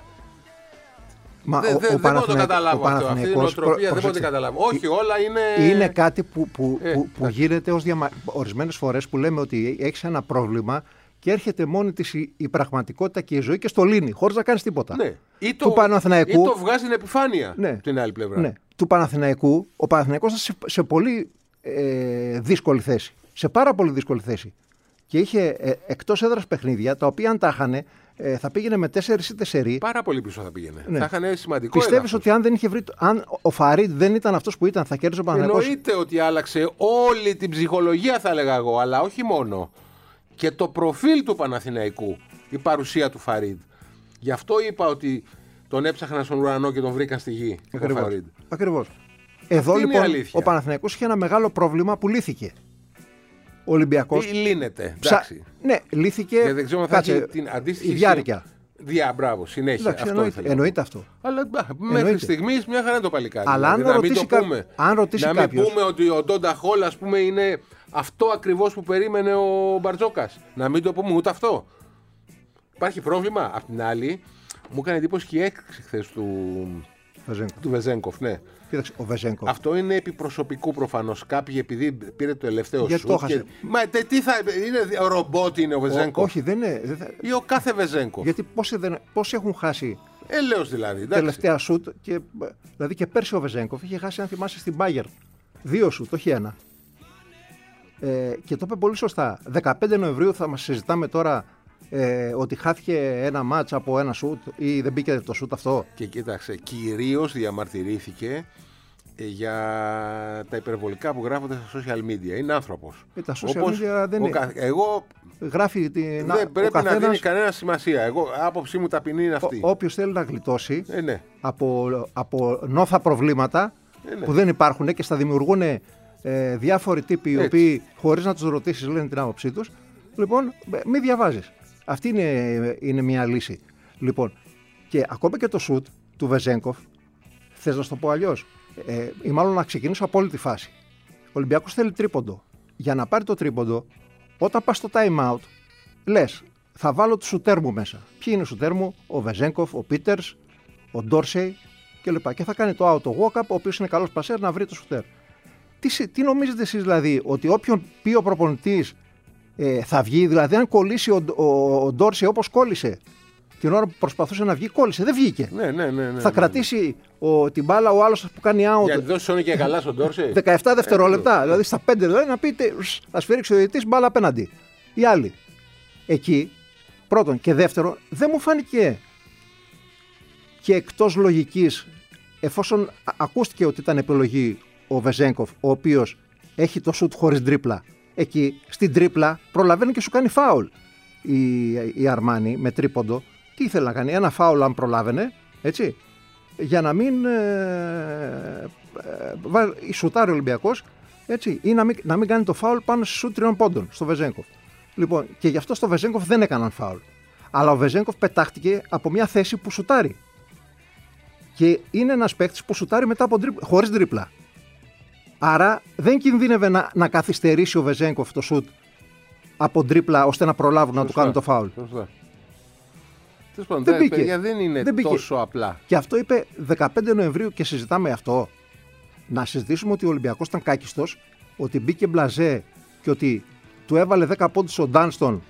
Μα Δεν ο, δε, ο δεν μπορώ να το Παναθηναϊκός- καταλάβω ο αυτό. Αυτή η Παναθηναϊκός, νοοτροπία δεν μπορώ να προσέξτε, την καταλάβω. Όχι, όλα είναι. είναι κάτι που, που, Ε, που, που εντάξει. γίνεται ως διαμα... ορισμένες φορές που λέμε ότι έχεις ένα πρόβλημα και έρχεται μόνη της η, η πραγματικότητα και η ζωή και στο λύνει, χωρίς να κάνεις τίποτα. Ναι. Ή Του Παναθηναϊκού- ή το βγάζει στην επιφάνεια Ναι. από την άλλη πλευρά. Ναι. Του Παναθηναϊκού, ο Παναθηναϊκός ήταν σε, σε πολύ ε, δύσκολη θέση. Σε πάρα πολύ δύσκολη θέση. Και είχε ε, εκτός έδρας παιχνίδια, τα οποία αν τα είχανε, ε, θα πήγαινε με τέσσερις ή τεσσερί. Πάρα πολύ πίσω θα πήγαινε. Ναι. Θα είχαν σημαντικό Πιστεύεις έδαφος. ότι αν δεν είχε βρει, αν ο Φαρίτ δεν ήταν αυτός που ήταν, θα κέρδιζε ο Παναθηναϊκός? Εννοείται ότι άλλαξε όλη την ψυχολογία, θα έλεγα εγώ, αλλά όχι μόνο. Και το προφίλ του Παναθηναϊκού, η παρουσία του Φαρίντ. Γι' αυτό είπα ότι τον έψαχναν στον ουρανό και τον βρήκαν στη γη. ο Ακριβώς. Φαρίντ. Ακριβώς. Εδώ είναι η λοιπόν αλήθεια. ο Παναθηναϊκός είχε ένα μεγάλο πρόβλημα που λύθηκε. Ο Ολυμπιακός. Ή λύνεται. ψα- Εντάξει. Ναι, λύθηκε. Γιατί δεν ξέρω αν θα Κάτσε, έχει την αντίστοιχη. η διάρκεια. Διά, μπράβο, συνέχεια. Εντάξει, Αυτό εννοείται, ήθελα. εννοείται αυτό. Αλλά μπα, μέχρι Εννοείται. στιγμής μια χαρά είναι το παλικάρι. Αλλά αν δηλαδή, να μην ρωτήσει το κα- πούμε. αν ρωτήσει να μην κάποιος- πούμε ότι ο Ντόντα Χολ, ας πούμε, είναι αυτό ακριβώς που περίμενε ο Μπαρτζόκας. Να μην το πούμε ούτε αυτό. Υπάρχει πρόβλημα. Απ' την άλλη, μου έκανε εντύπωση και η έκρηξη χθες του, Βεζένκοφ. του Βεζένκοφ. Ναι. Κοίταξε, ο Βεζένκοφ. Αυτό είναι επί προσωπικού προφανώς. Κάποιοι επειδή πήρε το τελευταίο Γιατί σουτ. το χάσε. Μα τε, τι θα. Είναι ρομπότ είναι ο Ο- Βεζένκοφ. όχι, δεν είναι. δεν θα- Ή ο κάθε Βεζένκοφ. Γιατί πόσοι, δεν, πόσοι έχουν χάσει Έλεος δηλαδή. εντάξει. τελευταία σουτ. Και, δηλαδή και πέρσι ο Βεζένκοφ είχε χάσει, αν θυμάσαι, στην Μπάγερ. Δύο σουτ, όχι ένα. Ε, και το είπε πολύ σωστά. δεκαπέντε Νοεμβρίου θα μας συζητάμε τώρα ε, ότι χάθηκε ένα μάτς από ένα σουτ ή δεν μπήκε το σουτ αυτό. Και κοίταξε, κυρίως διαμαρτυρήθηκε ε, για τα υπερβολικά που γράφονται στα social media. Είναι άνθρωπος. Ε, τα social media δεν ο είναι. κα- Εγώ Γράφει την. δεν ο πρέπει να καθένας- δίνει κανένα σημασία. Εγώ, άποψή μου ταπεινή είναι αυτή. ο- Όποιος θέλει να γλιτώσει Ε, ναι. από, από νόθα προβλήματα Ε, ναι. που δεν υπάρχουν και στα δημιουργούν ε, διάφοροι τύποι οι Έτσι. οποίοι χωρίς να τους ρωτήσεις λένε την άποψή τους. Λοιπόν, ε, μην διαβάζεις. Αυτή είναι, είναι μια λύση. Λοιπόν, και ακόμα και το σουτ του Βεζένκοφ, θες να σου το πω αλλιώς, ε, ή μάλλον να ξεκινήσω από όλη τη φάση. Ο Ολυμπιακός θέλει τρίποντο. Για να πάρει το τρίποντο, όταν πας στο time out, λες, θα βάλω του σουτέρ μου μέσα. Ποιοι είναι οι σουτέρ μου? Ο Βεζένκοφ, ο Πίτερς, ο Ντόρσεϊ κλπ. Και θα κάνει το out ο Walkup, ο οποίος είναι καλός πασέρ, να βρει το σουτέρ. Τι, τι νομίζετε εσείς δηλαδή, ότι όποιον πει ο προπονητής ε, θα βγει, δηλαδή αν κολλήσει ο, ο, ο Ντόρσεϊ όπως κόλλησε την ώρα που προσπαθούσε να βγει, κόλλησε, δεν βγήκε. Ναι, ναι, ναι, ναι, θα ναι, κρατήσει ο, την μπάλα ο άλλος που κάνει out. Για να δώσει όνει και καλά στον Ντόρσεϊ. δεκαεπτά δευτερόλεπτα, δηλαδή στα πέντε δηλαδή, να πείτε ας φύριξει ο διαιτητής μπάλα απέναντι. Οι άλλοι. Εκεί, πρώτον και δεύτερον, δεν μου φάνηκε και εκτός λογικής, εφόσον ακούστηκε ότι ήταν επιλογή ο Βεζένκοφ, ο οποίος έχει το σουτ χωρίς τρίπλα. Εκεί, στην τρίπλα, προλαβαίνει και σου κάνει φάουλ η, η Αρμάνι με τρίποντο. Τι ήθελε να κάνει? Ένα φάουλ αν προλάβαινε, έτσι, για να μην ε, ε, σουτάρει ο Ολυμπιακός, έτσι, ή να μην, να μην κάνει το φάουλ πάνω σε σουτ τριών πόντων στο Βεζένκοφ. Λοιπόν, και γι' αυτό στο Βεζένκοφ δεν έκαναν φάουλ. Αλλά ο Βεζένκοφ πετάχτηκε από μια θέση που σουτάρει. Και είναι ένας παίκτης που σουτάρει μετά από τρίπλα, χωρίς τρίπλα. Άρα δεν κινδύνευε να, να καθυστερήσει ο Βεζένκοφ το σουτ από τρίπλα ώστε να προλάβουν σωστά, να του κάνουν το φάουλ. Σωστά. Πάντων, δεν, μπήκε, παιδιά, δεν είναι δεν τόσο απλά. Και αυτό είπε δεκαπέντε Νοεμβρίου και συζητάμε αυτό. Να συζητήσουμε ότι ο Ολυμπιακός ήταν κάκιστος, ότι μπήκε μπλαζέ και ότι του έβαλε δέκα πόντους ο Ντάνστον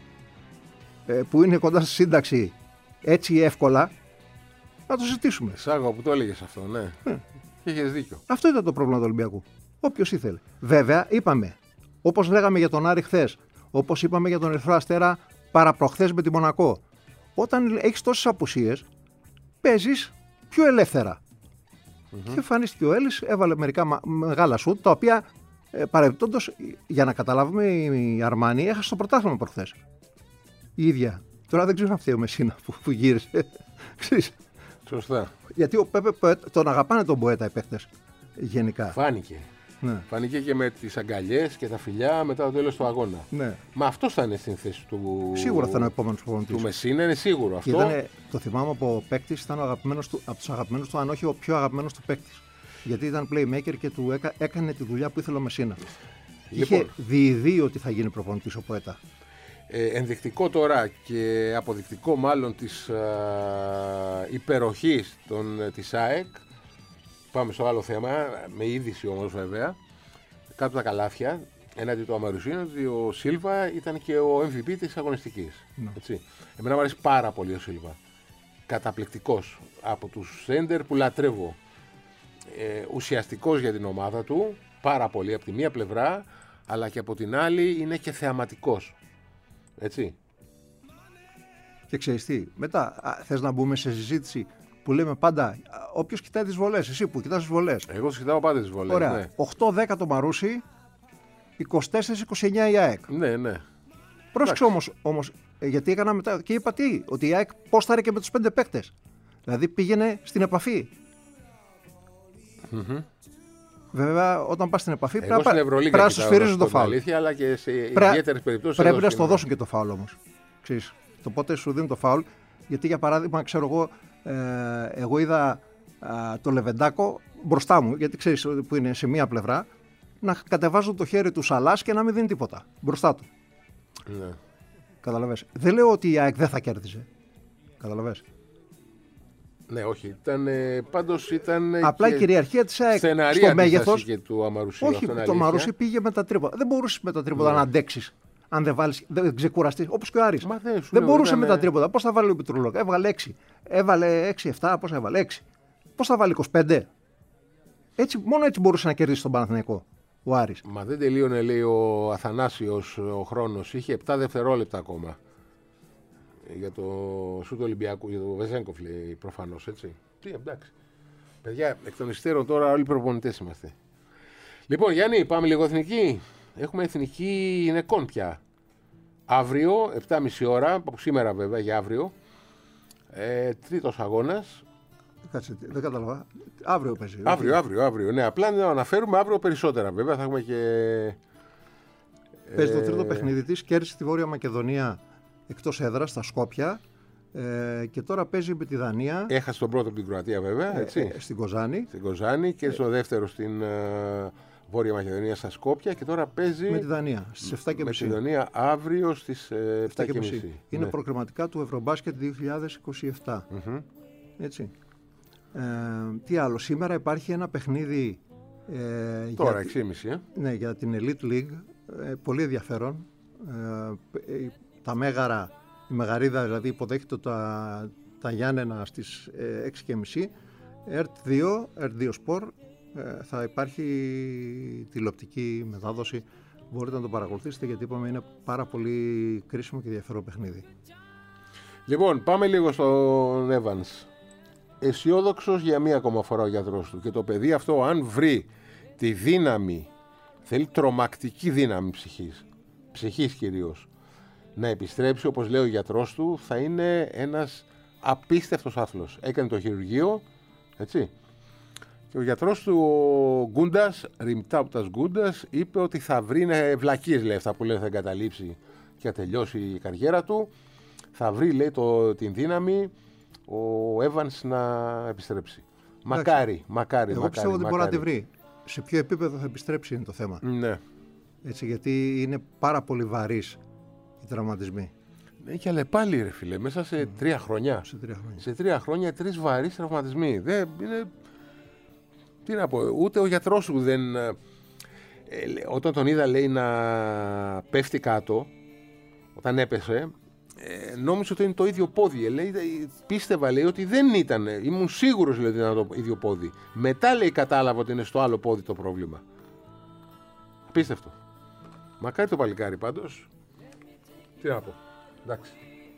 που είναι κοντά στη σύνταξη έτσι εύκολα. Να το συζητήσουμε. Σάγω που το έλεγες αυτό, ναι. ναι. Και έχεις δίκιο. Αυτό ήταν το πρόβλημα του Ολυμπιακού. Όποιος ήθελε. Βέβαια, είπαμε, όπως λέγαμε για τον Άρη χθες, όπως είπαμε για τον Ερυθρό Αστέρα παραπροχθές με τη Μονακό. Όταν έχεις τόσες απουσίες, παίζεις πιο ελεύθερα. Mm-hmm. Και εμφανίστηκε ο Έλλης, έβαλε μερικά μα, μεγάλα σουτ, τα οποία ε, παρεμπιπτόντως, για να καταλάβουμε, η Αρμάνι έχασε το πρωτάθλημα προχθές. Η ίδια. Τώρα δεν ξέρω αν φταίει ο Μεσίνα που, που γύρισε. Σωστά. Γιατί ο Πέπε τον αγαπάνε τον Μποέτα οι παίκτες γενικά. Φάνηκε. Ναι. Φάνηκε και με τις αγκαλιές και τα φιλιά μετά το τέλος του αγώνα. Ναι. Μα αυτό θα είναι στην θέση του. Σίγουρα θα είναι ο επόμενος προπονητής. Του Μεσίνα είναι σίγουρο αυτό. Ήτανε, το θυμάμαι από παίκτης, ήταν ο αγαπημένος του, από τους αγαπημένους του, αν όχι ο πιο αγαπημένος του παίκτης. Γιατί ήταν playmaker και του έκα, έκανε τη δουλειά που ήθελε ο Μεσίνα. Λοιπόν, είχε διειδεί ότι θα γίνει προπονητής ο Ποέτα. Ε, ενδεικτικό τώρα και αποδεικτικό μάλλον της α, υπεροχής των, της ΑΕΚ. Πάμε στο άλλο θέμα, με είδηση όμως βέβαια, κάτω από τα καλάθια, έναντι του Αμαρουσίου, είναι ότι ο Σίλβα ήταν και ο εμ βι πι της αγωνιστικής. Ναι. Έτσι. Εμένα μου αρέσει πάρα πολύ ο Σίλβα. Καταπληκτικός. Από τους σέντερ που λατρεύω. Ε, ουσιαστικός για την ομάδα του, πάρα πολύ από τη μία πλευρά, αλλά και από την άλλη είναι και θεαματικός. Έτσι. Και ξέρεις τι, μετά θες να μπούμε σε συζήτηση που λέμε πάντα, όποιος κοιτάει τις βολές, εσύ που κοιτάς τις βολές. Εγώ κοιτάω πάντα τις βολές. Ωραία. Ναι. οκτώ δέκα το Μαρούσι, είκοσι τέσσερα είκοσι εννιά η ΑΕΚ. Ναι, ναι. Πρόσεξε όμως, όμως, γιατί έκανα μετά και είπα τι, ότι η ΑΕΚ πόσταρε και με τους πέντε παίκτες. Δηλαδή πήγαινε στην επαφή. Mm-hmm. Βέβαια, όταν πας στην επαφή εγώ πρέπει να σου σφυρίζουν το φάουλ. Αλήθεια, αλλά και σε ιδιαίτερες περιπτώσεις. Πρέπει να στο δώσουν και το φάουλ όμως. Ξέρεις, το πότε σου δίνουν το φάουλ. Γιατί για παράδειγμα, ξέρω εγώ, ε, εγώ είδα ε, το Λεβεντάκο μπροστά μου, γιατί ξέρεις που είναι σε μία πλευρά, να κατεβάζουν το χέρι του Σαλάς και να μην δίνει τίποτα μπροστά του. Ναι. Καταλαβες. Δεν λέω ότι η ΑΕΚ δεν θα κέρδιζε. Καταλαβες. Ναι, όχι. Ήταν, πάντως ήταν. Απλά η κυριαρχία της ΑΕΚ στο μέγεθος. Και του Αμαρουσίου. Όχι, το Μαρούσι πήγε με τα τρίποτα. Δεν μπορούσε με τα τρίποτα ναι. να αντέξεις. Αν δεν βάλεις, δεν ξεκουραστείς, όπως και ο Άρης. Μα δεν, δεν μπορούσε ήταν... με τα τρίποτα. Πώς θα βάλει ο Πιτρούλοκ? Έβαλε έξι. Έβαλε έξι επτά, πώς έβαλε έξι. Πώς θα βάλει είκοσι πέντε. Έτσι, μόνο έτσι μπορούσε να κερδίσει τον Παναθηναϊκό ο Άρης. Μα δεν τελείωνε, λέει ο Αθανάσιος, ο χρόνος. Είχε επτά δευτερόλεπτα ακόμα. Για το σούτ Ολυμπιακού, για το Βεζένκοφ, λέει προφανώς, έτσι. Τι, εντάξει. Παιδιά, εκ των υστέρων τώρα όλοι οι προπονητές είμαστε. Λοιπόν, Γιάννη, πάμε λίγο εθνική. Έχουμε εθνική γυναικών πια. Αύριο, επτά και μισή ώρα, από σήμερα βέβαια για αύριο. Ε, τρίτος αγώνας. Κάτσε, δεν κατάλαβα. Αύριο παίζει. Αύριο, αύριο, αύριο. Ναι, απλά να αναφέρουμε αύριο περισσότερα βέβαια. Θα έχουμε και. Παίζει ε... το τρίτο παιχνίδι της. Κέρδισε τη Βόρεια Μακεδονία εκτός έδρας, στα Σκόπια. Ε, και τώρα παίζει με τη Δανία. Έχασε τον πρώτο από την Κροατία βέβαια, έτσι. Ε, στην Κοζάνη. Στην Κοζάνη και στο δεύτερο στην ε, Βόρεια Μακεδονία στα Σκόπια και τώρα παίζει με τη Δανία στις εφτά και μισή. Με τη Δανία αύριο στις ε, εφτά και μισή. Είναι ναι. προκριματικά του Ευρωμπάσκετ δύο χιλιάδες είκοσι επτά. Mm-hmm. Έτσι. Ε, τι άλλο, σήμερα υπάρχει ένα παιχνίδι ε, τώρα για, έξι και μισή, ε? ναι, για την Elite League, ε, πολύ ενδιαφέρον. Ε, τα Μέγαρα, η Μεγαρίδα δηλαδή υποδέχεται τα, τα Γιάννενα στις ε, έξι και μισή. ΕΡΤ δύο, ΕΡΤ δύο Sport, ε, θα υπάρχει τηλεοπτική μετάδοση. Μπορείτε να το παρακολουθήσετε γιατί είπαμε είναι πάρα πολύ κρίσιμο και ενδιαφέρον παιχνίδι. Λοιπόν, πάμε λίγο στον Evans. Αισιόδοξος για μία ακόμα φορά ο γιατρός του και το παιδί αυτό αν βρει τη δύναμη, θέλει τρομακτική δύναμη ψυχής, ψυχής κυρίως, να επιστρέψει όπως λέει ο γιατρός του, θα είναι ένας απίστευτος άθλος. Έκανε το χειρουργείο, έτσι, και ο γιατρός του, ο Γκούντας, Ριμτάουτας Γκούντας, είπε ότι θα βρει βλακίες, λέει, αυτά που λέει θα εγκαταλείψει και θα τελειώσει η καριέρα του, θα βρει, λέει, το, την δύναμη ο Evans να επιστρέψει. Μακάρι, μακάρι. Εγώ μακάρι, πιστεύω ότι μακάρι. μπορεί να τη βρει. Σε ποιο επίπεδο θα επιστρέψει είναι το θέμα. Ναι. Έτσι, γιατί είναι πάρα πολύ βαρύς οι τραυματισμοί. Ναι, και αλλά πάλι ρε φίλε, μέσα σε mm. τρία χρόνια. Σε τρία χρόνια. Σε τρία χρόνια τρεις βαρύς τραυματισμοί. Δεν είναι. Τι να πω, ούτε ο γιατρός του δεν. Ε, όταν τον είδα, λέει, να πέφτει κάτω, όταν έπεσε. Ε, νόμιζε ότι είναι το ίδιο πόδι. Λέει, πίστευα, λέει, ότι δεν ήταν. Ήμουν σίγουρος, λέει, ότι ήταν το ίδιο πόδι. Μετά, λέει, κατάλαβα ότι είναι στο άλλο πόδι το πρόβλημα. Απίστευτο. Μακάρι το παλικάρι πάντως. Τι να πω. Εντάξει.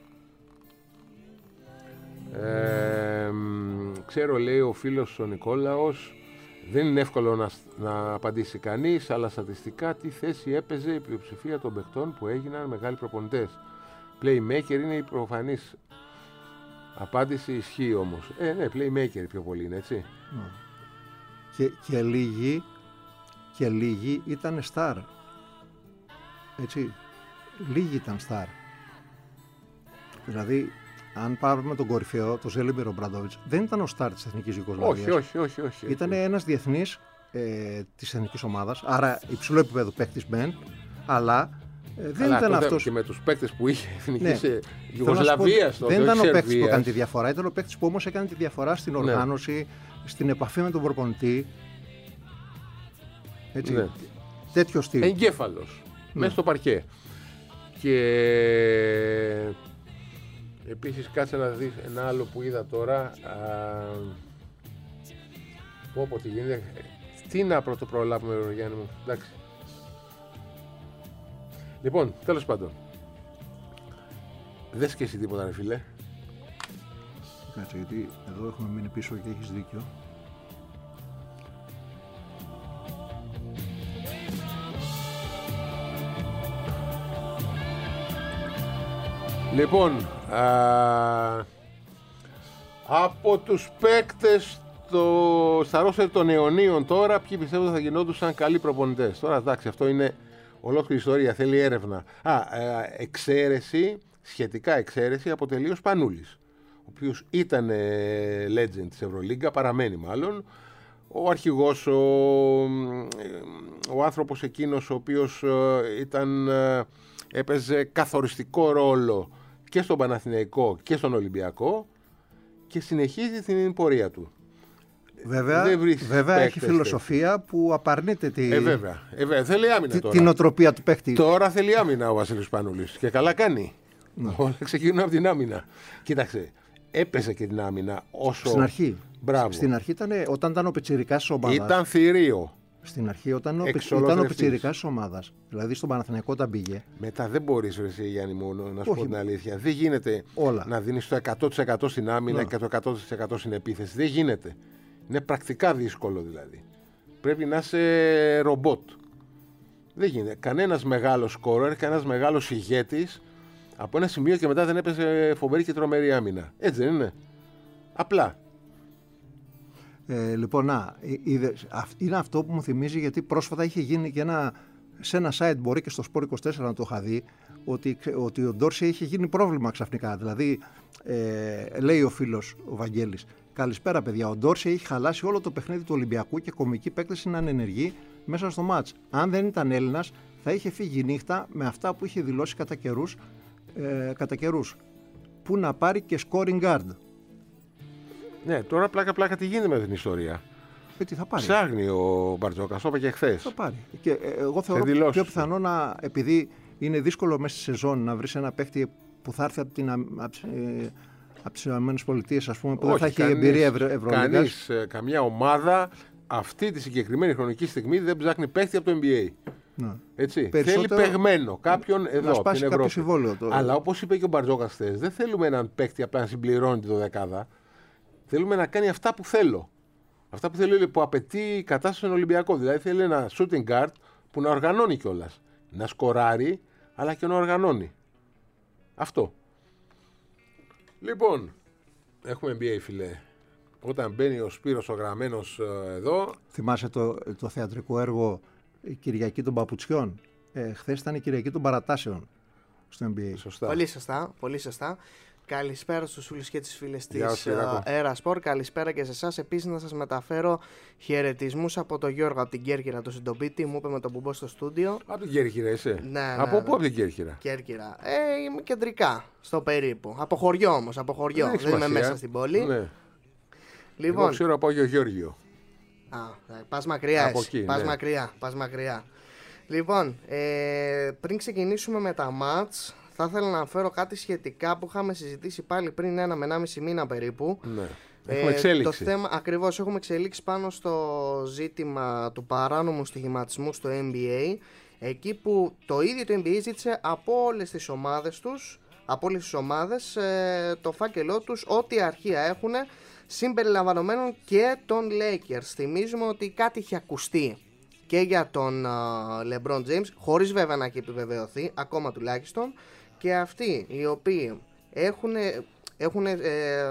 Ε, ξέρω, λέει ο φίλος ο Νικόλαος, δεν είναι εύκολο να, να απαντήσει κανείς, αλλά στατιστικά τι θέση έπαιζε η πλειοψηφία των παιχτών που έγιναν μεγάλοι προπονητές. Playmaker είναι η προφανής απάντηση, ισχύει όμως. Ε, ναι, playmaker πιο πολύ είναι, έτσι. Mm. Και, και λίγοι και λίγοι ήταν star. Έτσι, λίγοι ήταν star. Δηλαδή, αν πάρουμε τον κορυφαίο, τον Ζέλιμπερ Ομπράντοβιτς, δεν ήταν ο star της Εθνικής Ιουγκοσλαβίας. Όχι, όχι, όχι, όχι. Ήταν ένας διεθνής ε, της εθνικής ομάδας, άρα υψηλό επίπεδο παίκτης μεν, αλλά ε, δεν αλλά ήταν τότε, αυτός. Και με τους παίκτες που είχε η Εθνική Ναι. Ιουγκοσλαβίας. Δεν ήταν ο παίκτης που έκανε τη διαφορά, ήταν ο παίκτης που όμως έκανε τη διαφορά στην οργάνωση, ναι. στην επαφή με τον προπονητή. Έτσι. Ναι. Τέτοιο στυλ. Εγκέφαλος. Ναι. Μέσα στο παρκέ. Και επίσης κάτσε να δεις ένα άλλο που είδα τώρα. Α... Πω πω τι γίνεται. Τι να πρώτο προλάβουμε, Γιάννη μου. Εντάξει. Λοιπόν, τέλος πάντων. Δες και εσύ τίποτα, ρε φίλε. Κάτσε, γιατί εδώ έχουμε μείνει πίσω και έχεις δίκιο. Λοιπόν, α, από τους παίκτες το, στα ρόστερ των αιωνίων τώρα, ποιοι πιστεύω θα γινόντουσαν καλοί προπονητές. Τώρα, εντάξει, αυτό είναι ολόκληρη ιστορία, θέλει έρευνα. Α, α, εξαίρεση, σχετικά εξαίρεση, αποτελεί ο Σπανούλης, ο οποίος ήταν ε, legend της Ευρωλίγκα, παραμένει μάλλον. Ο αρχηγός, ο, ο άνθρωπος εκείνος ο οποίος ε, ήταν, ε, έπαιζε καθοριστικό ρόλο και στον Παναθηναϊκό και στον Ολυμπιακό και συνεχίζει την πορεία του. Βέβαια, βέβαια έχει φιλοσοφία που απαρνείται τη... Ε, βέβαια. Ε, βέβαια. Θέλει άμυνα τη, τώρα. την οτροπία του παίκτη. Τώρα θέλει άμυνα ο Βασίλης Σπανούλης και καλά κάνει. Ναι. Όλα ξεκινούν από την άμυνα. Κοίταξε, έπαιζε και την άμυνα όσο... Στην αρχή. Μπράβο. Στην αρχή ήταν, όταν ήταν ο πιτσιρικάς της ομάδας. Ήταν θηρίο. Στην αρχή όταν ο, ήταν ο πιτσιρικάς της ομάδας. Δηλαδή στον Παναθηναϊκό όταν πήγε. Μετά δεν μπορείς, εσύ Γιάννη μου, να σου πω την αλήθεια. Δεν γίνεται όλα. Να δίνεις το εκατό τοις εκατό στην άμυνα ναι. και το εκατό τοις εκατό στην επίθεση. Δεν γίνεται. Είναι πρακτικά δύσκολο δηλαδή. Πρέπει να είσαι ρομπότ. Δεν γίνεται. Κανένας μεγάλος σκόρερ, κανένας μεγάλος ηγέτης από ένα σημείο και μετά δεν έπαιζε φοβερή και τρομερή άμυνα. Έτσι δεν είναι. Απλά. Ε, λοιπόν, να, είδες, είναι αυτό που μου θυμίζει γιατί πρόσφατα είχε γίνει και ένα σε ένα site, μπορεί και στο Σπορ είκοσι τέσσερα να το είχα δει, ότι, ότι ο Ντόρση είχε γίνει πρόβλημα ξαφνικά. Δηλαδή, ε, λέει ο φίλος ο Βαγγέλης, καλησπέρα παιδιά, ο Ντόρση έχει χαλάσει όλο το παιχνίδι του Ολυμπιακού και κομική παίκτες είναι ανενεργοί μέσα στο μάτς. Αν δεν ήταν Έλληνας, θα είχε φύγει νύχτα με αυτά που είχε δηλώσει κατά καιρούς, ε, κατά καιρούς. Πού να πάρει και scoring guard. Ναι, τώρα πλάκα-πλάκα τι γίνεται με την ιστορία. Ε, τι θα πάρει. Ψάχνει ο Μπαρτζόκας, το είπα και χθες. Θα πάρει. Και, ε, εγώ θεωρώ δηλώσεις πιο του. πιθανό να, επειδή είναι δύσκολο μέσα στη σεζόν να βρεις ένα παίκτη που θα έρθει από, την, από, από τις ΗΠΑ, ας πούμε, που Όχι, δεν θα έχει κανείς, εμπειρία Ευρω, Ευρωλίγκας. Κανείς, ε, καμιά ομάδα αυτή τη συγκεκριμένη χρονική στιγμή δεν ψάχνει παίκτη από το N B A. Ναι. Έτσι. Περισσότερο θέλει παιγμένο κάποιον εδώ να από σπάσει την κάποιο Ευρώπη. συμβόλαιο. Το... Αλλά όπως είπε και ο Μπαρτζόκας χθες, δεν θέλουμε έναν παίκτη απλά να συμπληρώνει το δεκάδα. Θέλουμε να κάνει αυτά που θέλω. Αυτά που θέλει, που απαιτεί η κατάσταση στον Ολυμπιακό. Δηλαδή θέλει ένα shooting guard που να οργανώνει κιόλας. Να σκοράρει, αλλά και να οργανώνει. Αυτό. Λοιπόν, έχουμε N B A, φιλέ. Όταν μπαίνει ο Σπύρος ο Γραμμένος ε, εδώ. Θυμάσαι το, το θεατρικό έργο η Κυριακή των Παπουτσιών. Ε, χθες ήταν η Κυριακή των Παρατάσεων στο N B A. Σωστά. Πολύ σωστά, πολύ σωστά. Καλησπέρα στους φίλους και τις φίλες Γεια της σου, Ιράκο. Era Sport. Καλησπέρα και σε εσάς. Επίσης να σας μεταφέρω χαιρετισμούς από τον Γιώργο από την Κέρκυρα, το συντοπίτη. Μου είπε με το που μπω στο στούντιο. Από την Κέρκυρα είσαι. Ναι, ναι, από ναι. πού από την Κέρκυρα. Κέρκυρα. Ε, είμαι κεντρικά, στο περίπου. Από χωριό όμως, από χωριό. Δεν Δεν, έχει είμαι σημασία. μέσα στην πόλη. Ναι. Λοιπόν, Εγώ ξέρω από Άγιο Γεώργιο. Α, πας μακριά Από εσύ. εκεί, Πας ναι. μακριά, πας μακριά. Λοιπόν, ε, πριν ξεκινήσουμε με τα μάτς, θα ήθελα να αναφέρω κάτι σχετικά που είχαμε συζητήσει πάλι πριν ένα με ενάμιση μήνα περίπου. Ναι. Έχουμε εξέλιξη. Το θέμα, ακριβώς, έχουμε εξελίξει πάνω στο ζήτημα του παράνομου στοιχηματισμού στο N B A, εκεί που το ίδιο το N B A ζήτησε από όλες τις ομάδες τους, από όλες τις ομάδες, ε, το φάκελό τους, ό,τι αρχεία έχουν, συμπεριλαμβανομένων και των Lakers. Θυμίζουμε ότι κάτι είχε ακουστεί και για τον uh, LeBron James, χωρίς βέβαια να έχει επιβεβαιωθεί, ακόμα τουλάχιστον, και αυτοί οι οποίοι έχουν, έχουν, ε,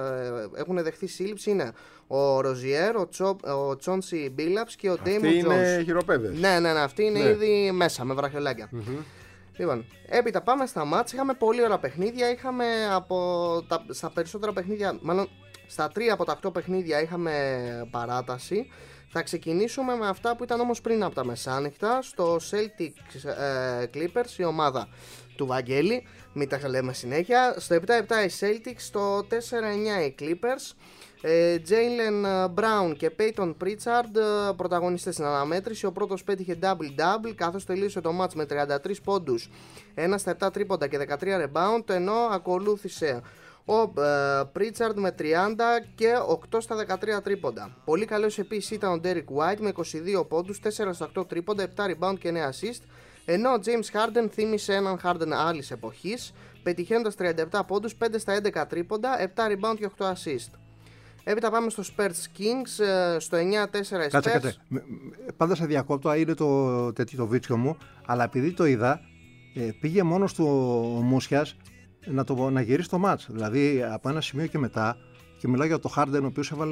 έχουν δεχθεί σύλληψη είναι ο Ροζιέρ, ο, Τσο, ο Τσόνσι Μπίλαπς και ο Ντέιμον Τζόνς. Αυτοί είναι χειροπέδες. Ναι, ναι, ναι, αυτοί είναι Ναι. ήδη μέσα με βραχιολάκια. Mm-hmm. Λοιπόν, έπειτα πάμε στα μάτς. Είχαμε πολύ ωραία παιχνίδια. Είχαμε από τα, στα περισσότερα παιχνίδια, μάλλον στα τρία από τα οκτώ παιχνίδια είχαμε παράταση. Θα ξεκινήσουμε με αυτά που ήταν όμως πριν από τα μεσάνυχτα. Στο Celtics ε, Clippers, η ομάδα του Βαγγέλη, μην τα λέμε συνέχεια. Στο επτά επτά οι Celtics, στο τέσσερα εννιά οι Clippers. ε, Jaylen Brown και Peyton Pritchard ε, πρωταγωνιστές στην αναμέτρηση. Ο πρώτος πέτυχε double-double, καθώς τελείωσε το match με τριάντα τρεις πόντους, ένα στα επτά τρίποντα και δεκατρία rebound, ενώ ακολούθησε ο ε, Pritchard με τριάντα και οκτώ στα δεκατρία τρίποντα. Πολύ καλός επίσης ήταν ο Derek White με είκοσι δύο πόντους, τέσσερα στα οκτώ τρίποντα, επτά rebound και εννέα assist, ενώ ο James Harden θύμισε έναν Harden άλλης εποχής, πετυχαίνοντας τριάντα επτά πόντους, πέντε στα έντεκα τρίποντα, επτά rebound και οκτώ assist. Έπειτα πάμε στο Spurs Kings, στο εννιά τέσσερα οι Κάτσε, Spurs. κάτσε. Πάντα σε διακόπτω, είναι το τέτοιο το βίτσιο μου, αλλά επειδή το είδα, ε, πήγε μόνος του ο Μούσιας να, το, να γυρίσει το μάτς. Δηλαδή από ένα σημείο και μετά, και μιλάω για το Harden, ο οποίος έβαλε.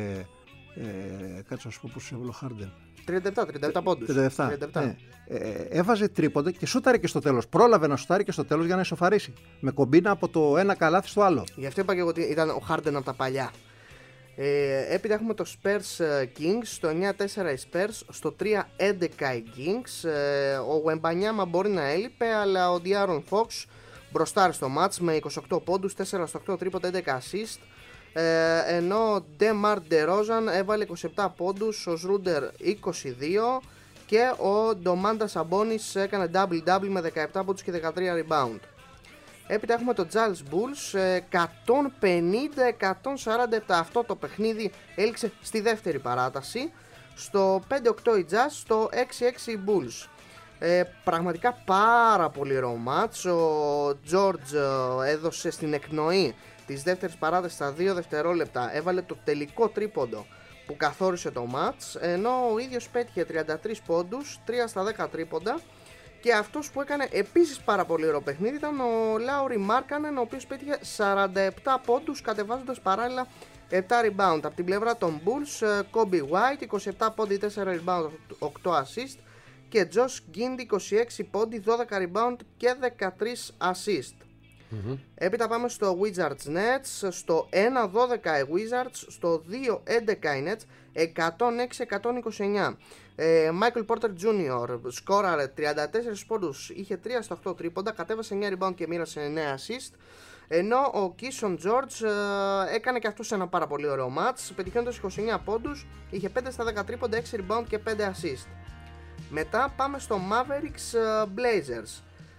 Ε, κάτσε να σου πω πώς έβαλε ο Harden. τριάντα επτά, τριάντα επτά πόντους. τριάντα επτά. τριάντα επτά. Ναι. Ε, έβαζε τρίποντα και σούταρε και στο τέλος. Πρόλαβε να σούταρει και στο τέλος για να ισοφαρίσει. Με κομπίνα από το ένα καλάθι στο άλλο. Γι' αυτό είπα και εγώ ότι ήταν ο Harden από τα παλιά. Ε, έπειτα έχουμε το Spurs Kings, στο εννιά τέσσερα οι Spurs, στο τρία έντεκα οι Kings. Ε, ο Wembanyama μπορεί να έλειπε, αλλά ο De'Aaron Fox μπροστάρει στο match με είκοσι οκτώ πόντους, τέσσερα στα οκτώ τρίποντα, έντεκα assist. Ε, ενώ ο DeMar DeRozan έβαλε είκοσι επτά πόντους, ο Σρούντερ είκοσι δύο και ο Ντομάντα Σαμπόνις έκανε double-double με δεκαεπτά πόντους και δεκατρία rebound. Έπειτα έχουμε το Jazz Bulls, εκατόν πενήντα εκατόν σαράντα επτά. Αυτό το παιχνίδι έληξε στη δεύτερη παράταση. Στο πέντε οκτώ οι Jazz, στο έξι έξι οι Bulls. Ε, πραγματικά πάρα πολύ ωραίο μάτς. Ο George ε, έδωσε στην εκνοή της δεύτερης παράτασης στα δύο δευτερόλεπτα. Έβαλε το τελικό τρίποντο που καθόρισε το μάτς, ενώ ο ίδιος πέτυχε τριάντα τρεις πόντους, τρία στα δέκα τρίποντα. Και αυτός που έκανε επίσης πάρα πολύ ωραίο παιχνίδι ήταν ο Λάουρι Μάρκανεν, ο οποίος πέτυχε σαράντα επτά πόντους, κατεβάζοντας παράλληλα επτά rebound. Από την πλευρά των Bulls, Kobe White, είκοσι επτά πόντι, τέσσερα rebound, οκτώ assist. και Josh Giddey είκοσι έξι πόντι, δώδεκα rebound και δεκατρία assist. Mm-hmm. Έπειτα πάμε στο Wizards Nets, στο ένα δώδεκα οι Wizards, στο δύο έντεκα οι Nets, εκατόν έξι εκατόν είκοσι εννιά. ε, Michael Porter Τζούνιορ σκόραρε τριάντα τέσσερα πόντους, είχε τρία στα οκτώ τρίποντα, κατέβασε εννιά rebound και μοίρασε εννιά assist. Ενώ ο Keyshawn George ε, έκανε και αυτός ένα πάρα πολύ ωραίο match, πετυχαίνοντας είκοσι εννιά πόντους, είχε πέντε στα δέκα τρίποντα, έξι rebound και πέντε assist. Μετά πάμε στο Mavericks Blazers.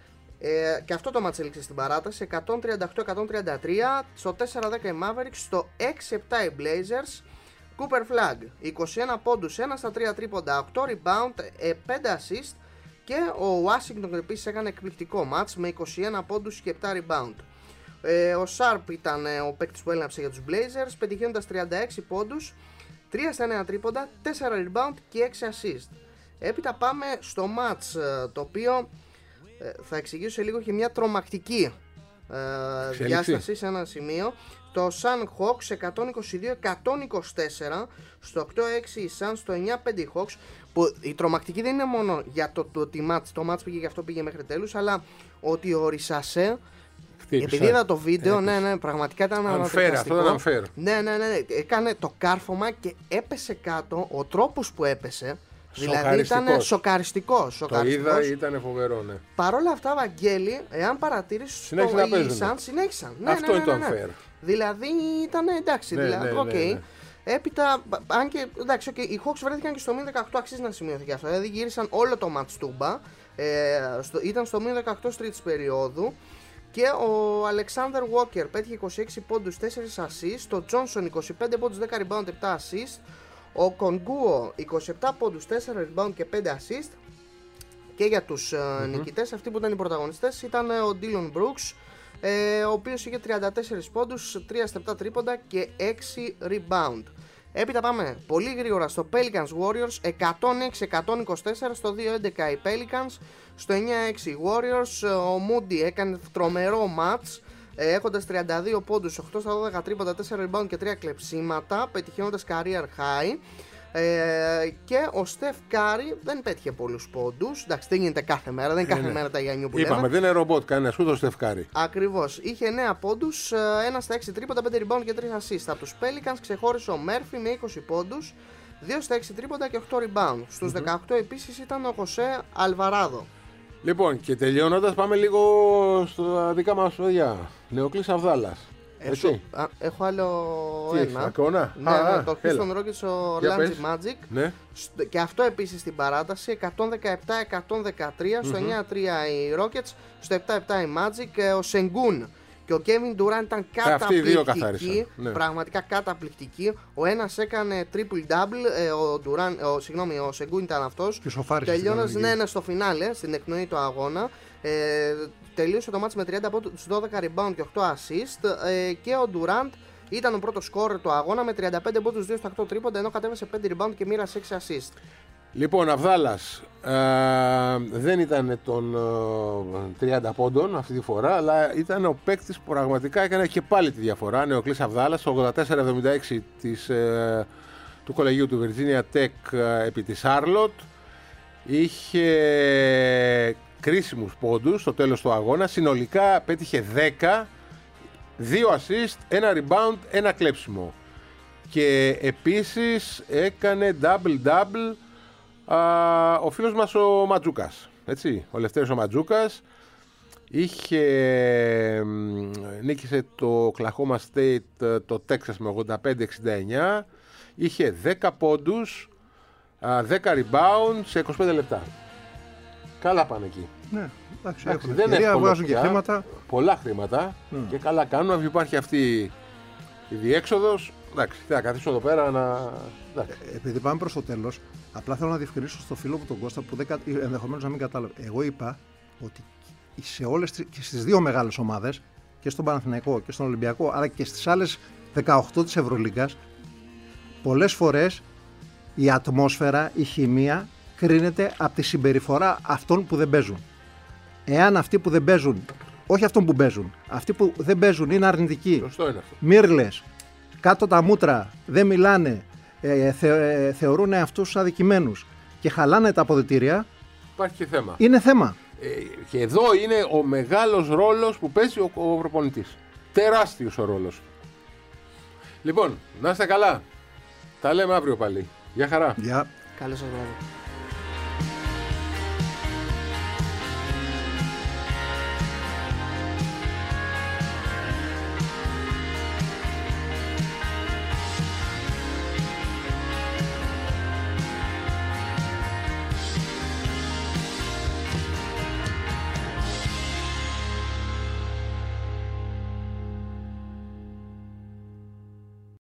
Ε, και αυτό το μάτς έληξε στην παράταση, εκατόν τριάντα οκτώ εκατόν τριάντα τρία. Στο τέσσερα δέκα οι Mavericks, στο έξι επτά οι Blazers. Cooper Flag είκοσι ένα πόντους, ένα στα τρία τρίποντα, οκτώ rebound, πέντε assist. Και ο Washington επίσης έκανε εκπληκτικό μάτς με είκοσι ένα πόντους και επτά rebound. ε, Ο Sharp ήταν ο παίκτης που έλαψε για τους Blazers, πετυχαίνοντας τριάντα έξι πόντους, τρία στα εννέα τρίποντα, τέσσερα rebound και έξι assist. Έπειτα πάμε στο match το οποίο ε, θα εξηγήσω σε λίγο, και μια τρομακτική ε, διάσταση σε ένα σημείο. Το Sun Hawks εκατόν είκοσι δύο εκατόν είκοσι τέσσερα, στο οκτώ έξι οι Suns, στο εννιά πέντε οι Hawks. Που η τρομακτική δεν είναι μόνο για το, το, το, match, το match πήγε και αυτό πήγε μέχρι τέλους, αλλά ότι ο Ρισασέ, επειδή είδα το βίντεο, ναι, ναι, πραγματικά ήταν ανατριχιαστικό. Αυτό ήταν unfair. Ναι, ναι, ναι, ναι, έκανε το κάρφωμα και έπεσε κάτω. Ο τρόπος που έπεσε, δηλαδή ήταν σοκαριστικό. Το είδα, ήταν φοβερό, ναι. Παρ' όλα αυτά, Βαγγέλη, εάν παρατήρησες, το Ιλισάν συνέχισαν. Ναι, αυτό ναι, ναι, ναι, είναι το ναι. unfair. Δηλαδή ήταν εντάξει, ναι, δηλαδή, ναι, okay. ναι, ναι. Έπειτα, αν και εντάξει, okay, οι Hawks βρέθηκαν και στο μείον δεκαοκτώ, αξίζει να σημειωθεί και αυτό. Δηλαδή γύρισαν όλο το match τούμπα. Ε, στο, ήταν στο μείον δεκαοκτώ τρίτης περίοδου. Και ο Alexander Walker πέτυχε είκοσι έξι πόντους, τέσσερα assist. Ο Johnson είκοσι πέντε πόντους, δέκα rebound, επτά assist. Ο Konguo είκοσι επτά πόντους, τέσσερα rebound και πέντε assist. Και για τους mm-hmm. νικητές, αυτοί που ήταν οι πρωταγωνιστές, ήταν ο Dillon Brooks, ε, ο οποίος είχε τριάντα τέσσερα πόντους, τρία στα επτά τρίποντα και έξι rebound. Έπειτα πάμε πολύ γρήγορα στο Pelicans Warriors, εκατόν έξι εκατόν είκοσι τέσσερα, στο δύο έντεκα οι Pelicans, στο εννιά έξι οι Warriors. Ο Moody έκανε τρομερό match, έχοντας τριάντα δύο πόντους, οκτώ στα δώδεκα τρίποντα, τέσσερα rebound και τρία κλεψίματα, πετυχαίνοντας career high. Ε, και ο Steph Curry δεν πέτυχε πολλούς πόντους. Εντάξει, δεν γίνεται κάθε μέρα, δεν είναι κάθε είναι. μέρα τα Γιάννιου που Είπαμε, λέμε. δεν είναι ρομπότ κανένας, ούτε ο Steph Curry. Ακριβώς. Είχε εννέα πόντους, ένα στα έξι τρίποντα, πέντε rebound και τρία assist. Από τους Pelicans ξεχώρισε ο Murphy με είκοσι πόντους, δύο στα έξι τρίποντα και οκτώ rebound. Στους mm-hmm. δεκαοκτώ επίσης ήταν ο Jose Alvarado. Λοιπόν, και τελειώνοντας, πάμε λίγο στα δικά μας παιδιά. Νεοκλής Αβδάλλας. Έχω, α, έχω άλλο Τι, ένα. Ακόμα? Ναι, α, ναι, το Houston Rockets, ο Orlando Magic. Ναι. Και αυτό επίσης στην παράταση, εκατόν δεκαεπτά εκατόν δεκατρία, στο mm-hmm. εννιά τρία οι Rockets, στο επτά επτά οι Magic. Ο Sengun και ο Kevin Durant ήταν καταπληκτικοί, ναι. Πραγματικά καταπληκτικοί. Ο ένας έκανε triple-double, ο, Durant, ο, συγγνώμη, ο Sengun ήταν αυτός. Τελειώνας ναι, ναι, στο φινάλε, στην εκπνοή του αγώνα. Ε, τελείωσε το μάτς με τριάντα πόντους, δώδεκα rebound και οκτώ assist. Ε, και ο Durant ήταν ο πρώτος σκόρερ του αγώνα με τριάντα πέντε πόντους, δύο στα οκτώ τρίποντα, ενώ κατέβασε πέντε rebound και μοίρασε έξι assist. Λοιπόν, Αβδάλλας ε, δεν ήταν των ε, τριάντα πόντων αυτή τη φορά, αλλά ήταν ο παίκτης που πραγματικά έκανε και πάλι τη διαφορά. Νεοκλής Αβδάλλας, το ογδόντα τέσσερα εβδομήντα έξι της, ε, του κολεγίου του Virginia Tech ε, επί της Charlotte. Είχε κρίσιμους πόντους στο τέλος του αγώνα. Συνολικά πέτυχε δέκα, δύο assist, ένα rebound, ένα κλέψιμο. Και επίσης έκανε double-double α, ο φίλος μας ο Ματζούκας. Έτσι, ο Λευτέρης ο Ματζούκας. Είχε, νίκησε το Oklahoma State το Texas με ογδόντα πέντε εξήντα εννιά. Είχε δέκα πόντους, δέκα rebound σε είκοσι πέντε λεπτά. Καλά πάνε εκεί. Ναι, εντάξει, εντάξει, δεν έχουν βγάζουν και χρήματα. Πολλά χρήματα mm. και καλά κάνουν. Αν υπάρχει αυτή η διέξοδος, εντάξει, θα καθίσω εδώ πέρα να... Ε, επειδή πάμε προς το τέλος, απλά θέλω να διευκρινίσω στο φίλο μου τον Κώστα που δεν, ενδεχομένως να μην κατάλαβε. Εγώ είπα ότι σε όλες και στις δύο μεγάλες ομάδες, και στον Παναθηναϊκό και στον Ολυμπιακό, αλλά και στις άλλες δεκαοκτώ της Ευρωλίγκας, πολλές φορές η ατμόσφαιρα, η χημεία κρίνεται από τη συμπεριφορά αυτών που δεν παίζουν. Εάν αυτοί που δεν παίζουν, όχι αυτών που παίζουν, αυτοί που δεν παίζουν είναι αρνητικοί, μύρλες, κάτω τα μούτρα, δεν μιλάνε, ε, θε, ε, θεωρούν αυτούς αδικημένους και χαλάνε τα αποδυτήρια, υπάρχει και θέμα. Είναι θέμα. Ε, και εδώ είναι ο μεγάλος ρόλος που παίζει ο, ο προπονητής. Τεράστιος ο ρόλος. Λοιπόν, να είστε καλά. Τα λέμε αύριο πάλι. Γεια χαρά. Γεια. Καλό σας βράδυ.